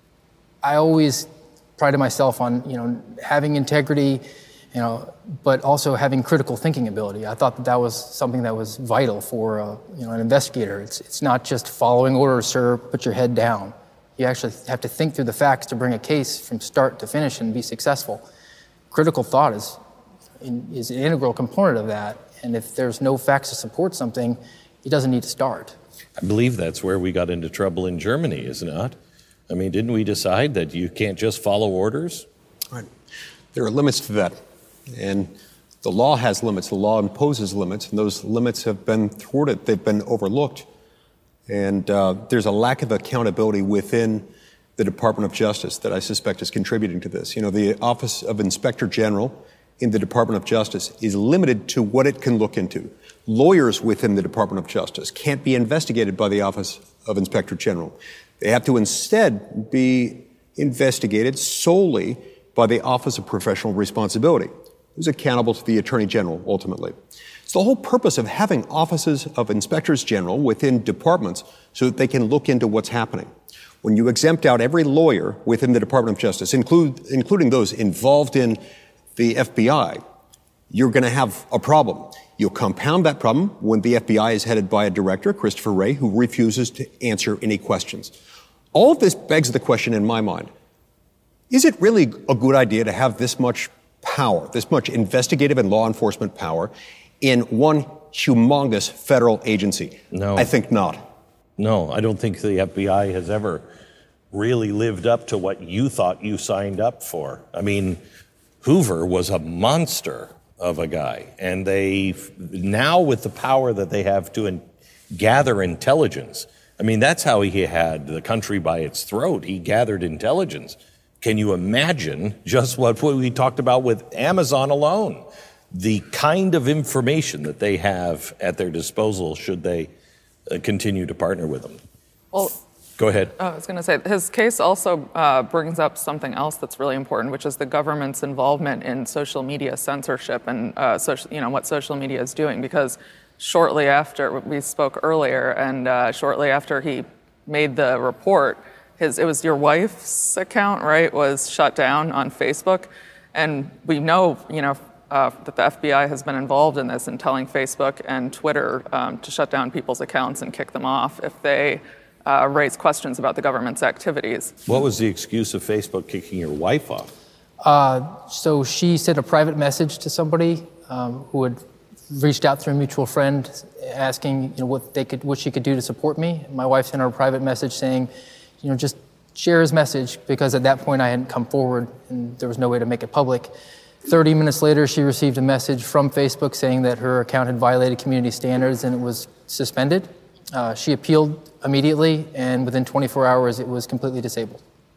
I always prided myself on, you know, having integrity, you know, but also having critical thinking ability. I thought that that was something that was vital for, uh, you know, an investigator. It's it's not just following orders, sir, put your head down. You actually have to think through the facts to bring a case from start to finish and be successful. Critical thought is is an integral component of that. And if there's no facts to support something, it doesn't need to start. I believe that's where we got into trouble in Germany, is it not? I mean, didn't we decide that you can't just follow orders? Right. There are limits to that. And the law has limits. The law imposes limits, and those limits have been thwarted. They've been overlooked. And uh, there's a lack of accountability within the Department of Justice that I suspect is contributing to this. You know, the Office of Inspector General in the Department of Justice is limited to what it can look into. Lawyers within the Department of Justice can't be investigated by the Office of Inspector General. They have to instead be investigated solely by the Office of Professional Responsibility, who's accountable to the Attorney General ultimately. It's the whole purpose of having offices of inspectors general within departments so that they can look into what's happening. When you exempt out every lawyer within the Department of Justice, include, including those involved in the F B I, you're going to have a problem. You'll compound that problem when the F B I is headed by a director, Christopher Wray, who refuses to answer any questions. All of this begs the question in my mind, is it really a good idea to have this much power, this much investigative and law enforcement power in one humongous federal agency? No. I think not. No, I don't think the F B I has ever really lived up to what you thought you signed up for. I mean, Hoover was a monster of a guy. And they, now with the power that they have to in, gather intelligence, I mean, that's how he had the country by its throat. He gathered intelligence. Can you imagine just what we talked about with Amazon alone? The kind of information that they have at their disposal should they uh, continue to partner with them. Well, go ahead. I was going to say, his case also uh, brings up something else that's really important, which is the government's involvement in social media censorship and uh, social, you know, what social media is doing. Because shortly after, we spoke earlier, and uh, shortly after he made the report, his it was your wife's account, right, was shut down on Facebook. And we know, you know, uh, that the F B I has been involved in this and telling Facebook and Twitter um, to shut down people's accounts and kick them off if they uh, raise questions about the government's activities. What was the excuse of Facebook kicking your wife off? Uh, so she sent a private message to somebody um, who had reached out through a mutual friend asking, you know, what they could, what she could do to support me. My wife sent her a private message saying, you know, just share his message, because at that point I hadn't come forward and there was no way to make it public. thirty minutes later, she received a message from Facebook saying that her account had violated community standards and it was suspended. Uh, she appealed immediately, and within twenty-four hours, it was completely disabled.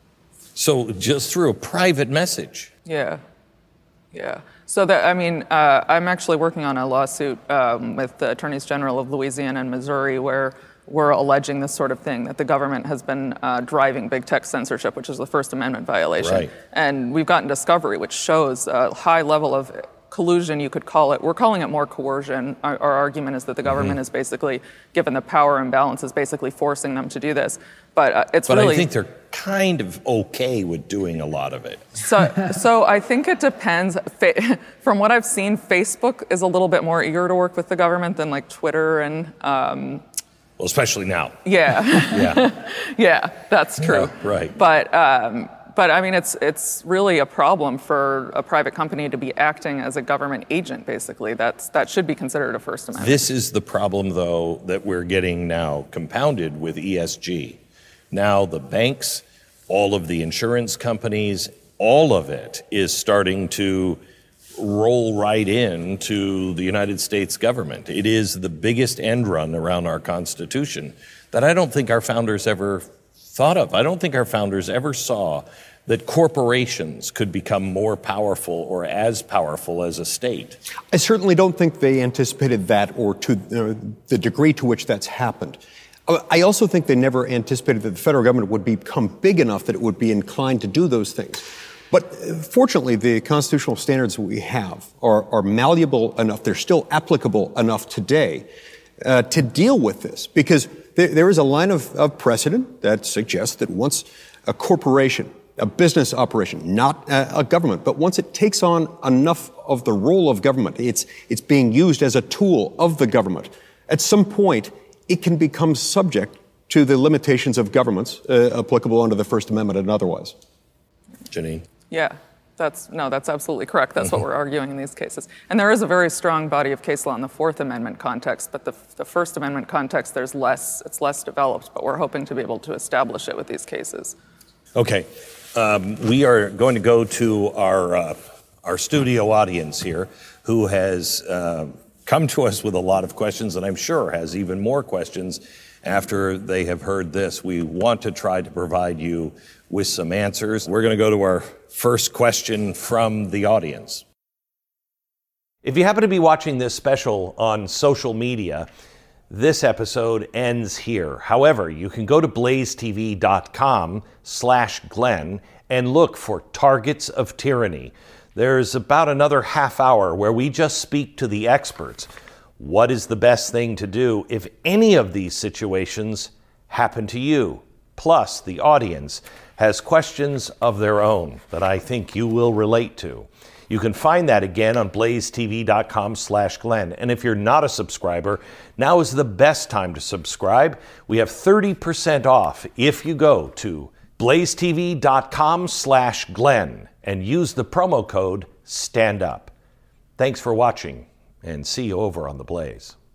So just through a private message? Yeah. Yeah. So that, I mean, uh, I'm actually working on a lawsuit um, with the Attorneys General of Louisiana and Missouri where we're alleging this sort of thing, that the government has been uh, driving big tech censorship, which is the First Amendment violation. Right. And we've gotten discovery, which shows a high level of collusion, you could call it. We're calling it more coercion. Our, our argument is that the government mm-hmm. is basically, given the power imbalance, is basically forcing them to do this. But uh, it's but really... But I think they're kind of okay with doing a lot of it. So, so I think it depends. Fa- From what I've seen, Facebook is a little bit more eager to work with the government than like Twitter and... Um, Well, especially now. Yeah. Yeah. Yeah, that's true. Yeah, right. But um, but I mean, it's it's really a problem for a private company to be acting as a government agent. Basically, that's that should be considered a First Amendment. This is the problem, though, that we're getting now compounded with E S G. Now the banks, all of the insurance companies, all of it is starting to roll right into the United States government. It is the biggest end run around our Constitution that I don't think our founders ever thought of. I don't think our founders ever saw that corporations could become more powerful or as powerful as a state. I certainly don't think they anticipated that, or to uh, the degree to which that's happened. I also think they never anticipated that the federal government would become big enough that it would be inclined to do those things. But fortunately, the constitutional standards we have are, are malleable enough, they're still applicable enough today uh, to deal with this, because there, there is a line of, of precedent that suggests that once a corporation, a business operation, not a, a government, but once it takes on enough of the role of government, it's, it's being used as a tool of the government, at some point it can become subject to the limitations of governments uh, applicable under the First Amendment and otherwise. Janine? Yeah, that's no, that's absolutely correct. That's mm-hmm. what we're arguing in these cases. And there is a very strong body of case law in the Fourth Amendment context, but the, the First Amendment context, there's less, it's less developed, but we're hoping to be able to establish it with these cases. Okay, um, we are going to go to our, uh, our studio audience here, who has uh, come to us with a lot of questions, and I'm sure has even more questions after they have heard this. We want to try to provide you with some answers. We're going to go to our first question from the audience. If you happen to be watching this special on social media, this episode ends here. However, you can go to blazetv.com slash Glenn and look for Targets of Tyranny. There's about another half hour where we just speak to the experts. What is the best thing to do if any of these situations happen to you? Plus, the audience has questions of their own that I think you will relate to. You can find that again on blazetv.com slash Glenn. And if you're not a subscriber, now is the best time to subscribe. We have thirty percent off if you go to blazetv.com slash Glenn and use the promo code STANDUP. Thanks for watching, and see you over on the Blaze.